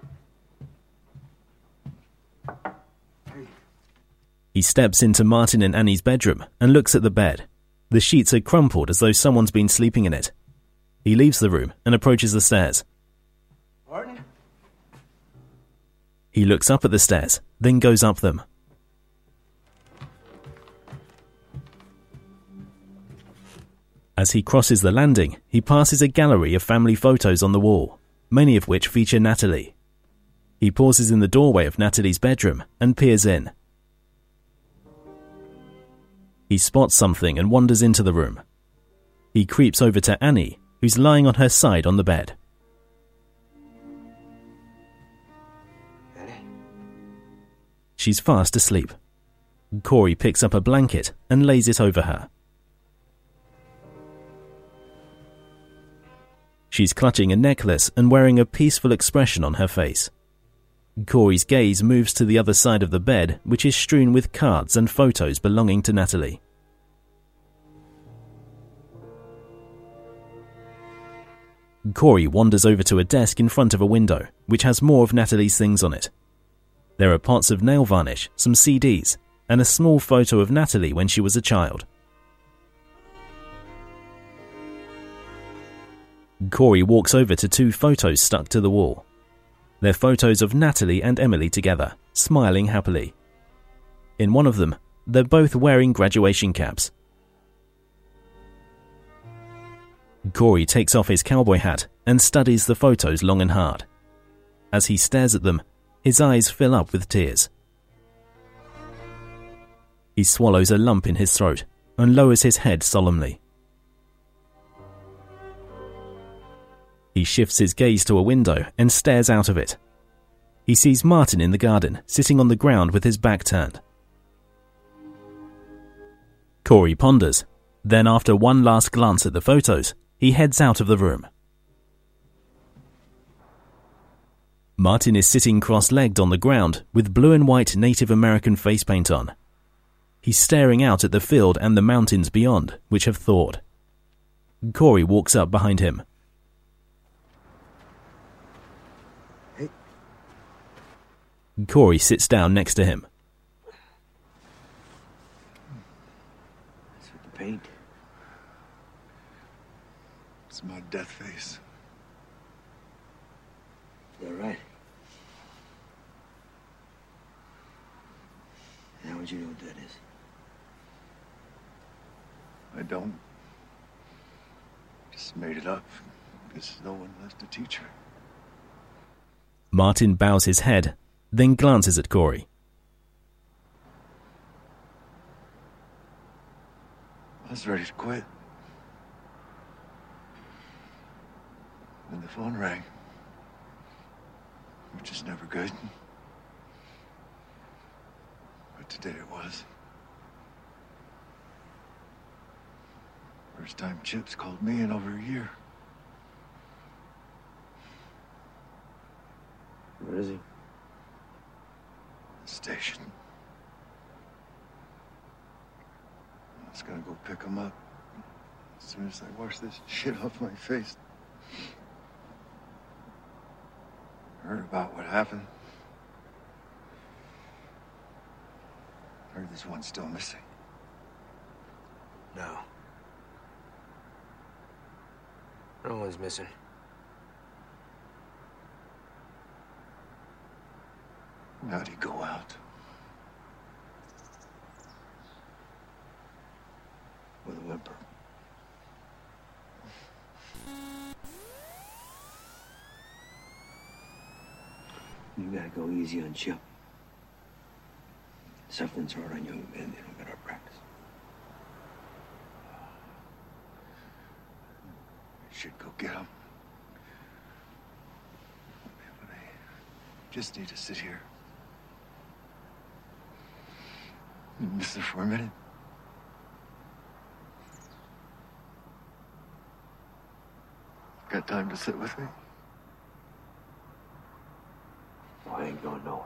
He steps into Martin and Annie's bedroom and looks at the bed. The sheets are crumpled as though someone's been sleeping in it. He leaves the room and approaches the stairs. Martin? He looks up at the stairs, then goes up them. As he crosses the landing, he passes a gallery of family photos on the wall, many of which feature Natalie. He pauses in the doorway of Natalie's bedroom and peers in. He spots something and wanders into the room. He creeps over to Annie, who's lying on her side on the bed. She's fast asleep. Corey picks up a blanket and lays it over her. She's clutching a necklace and wearing a peaceful expression on her face. Corey's gaze moves to the other side of the bed, which is strewn with cards and photos belonging to Natalie. Corey wanders over to a desk in front of a window, which has more of Natalie's things on it. There are pots of nail varnish, some C Ds, and a small photo of Natalie when she was a child. Corey walks over to two photos stuck to the wall. They're photos of Natalie and Emily together, smiling happily. In one of them, they're both wearing graduation caps. Corey takes off his cowboy hat and studies the photos long and hard. As he stares at them, his eyes fill up with tears. He swallows a lump in his throat and lowers his head solemnly. He shifts his gaze to a window and stares out of it. He sees Martin in the garden, sitting on the ground with his back turned. Corey ponders. Then, after one last glance at the photos, he heads out of the room. Martin is sitting cross-legged on the ground with blue and white Native American face paint on. He's staring out at the field and the mountains beyond, which have thawed. Corey walks up behind him. Hey. Corey sits down next to him. That's with the paint. It's my death face. Is that right? How would you know what that is? I don't. Just made it up because no one left to teach her. Martin bows his head, then glances at Corey. I was ready to quit. Then the phone rang, which is never good. But today it was. First time Chips called me in over a year. Where is he? The station. I was gonna go pick him up as soon as I wash this shit off my face. Heard about what happened? Heard there's one still missing. No. No one's missing. How'd he go out? With a whimper. You gotta go easy on Chip. Suffering's hard on young men. They don't get our practice. I should go get him. But I just need to sit here. Mister for a minute. Got time to sit with me? I ain't going nowhere.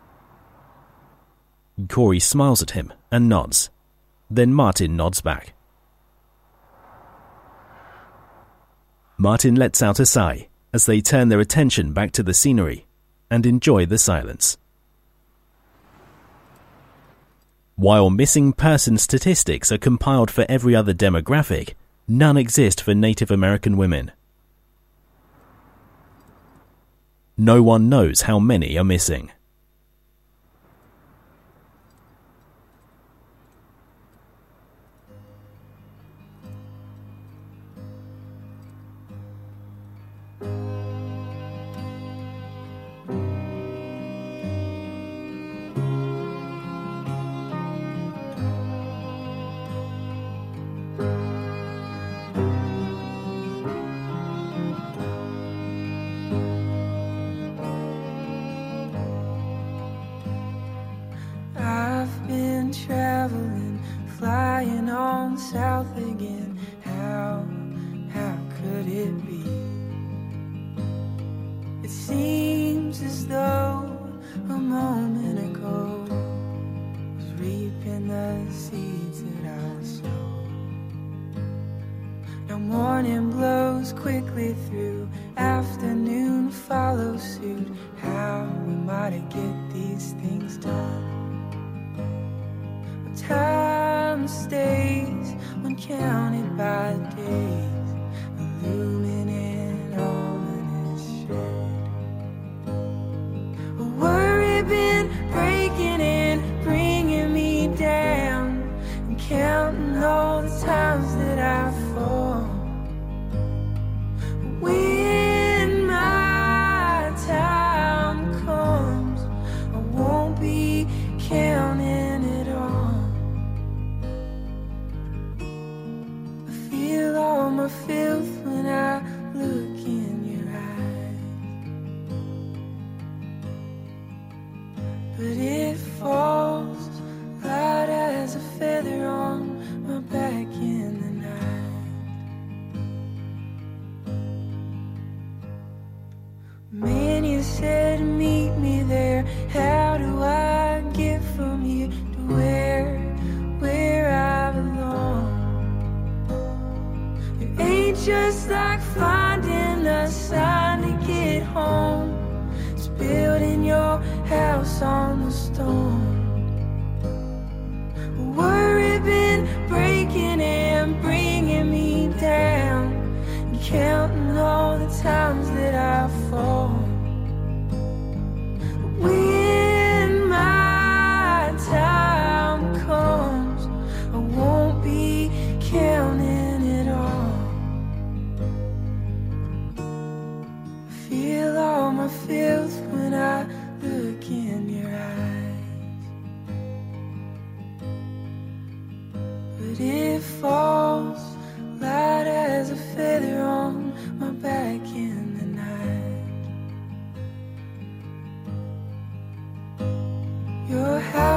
Corey smiles at him and nods. Then Martin nods back. Martin lets out a sigh as they turn their attention back to the scenery and enjoy the silence. While missing person statistics are compiled for every other demographic, none exist for Native American women. No one knows how many are missing. Traveling, flying on south again. How, how could it be? It seems as though a moment ago was reaping the seeds that I sowed. Now morning blows quickly through, afternoon follows suit. How am I to get these things done? Time stays when counted by days, illuminate all in its shade. A worry been breaking in, bringing me down, and counting all the times that I fall. When my time comes, I won't be counting it all. All my filth when I look in your eyes, but it falls light as a feather on my back in the night. Man, you said meet me there. How do I get from here to where, where I belong? Ain't just like finding a sign to get home. It's building your house on the stone. Worry been breaking and bringing me down, and counting all the times that I fall. When my time comes, I won't be counting it all. Feel all my filth when I look in your eyes, but it falls light as a feather on my back in the night. Your house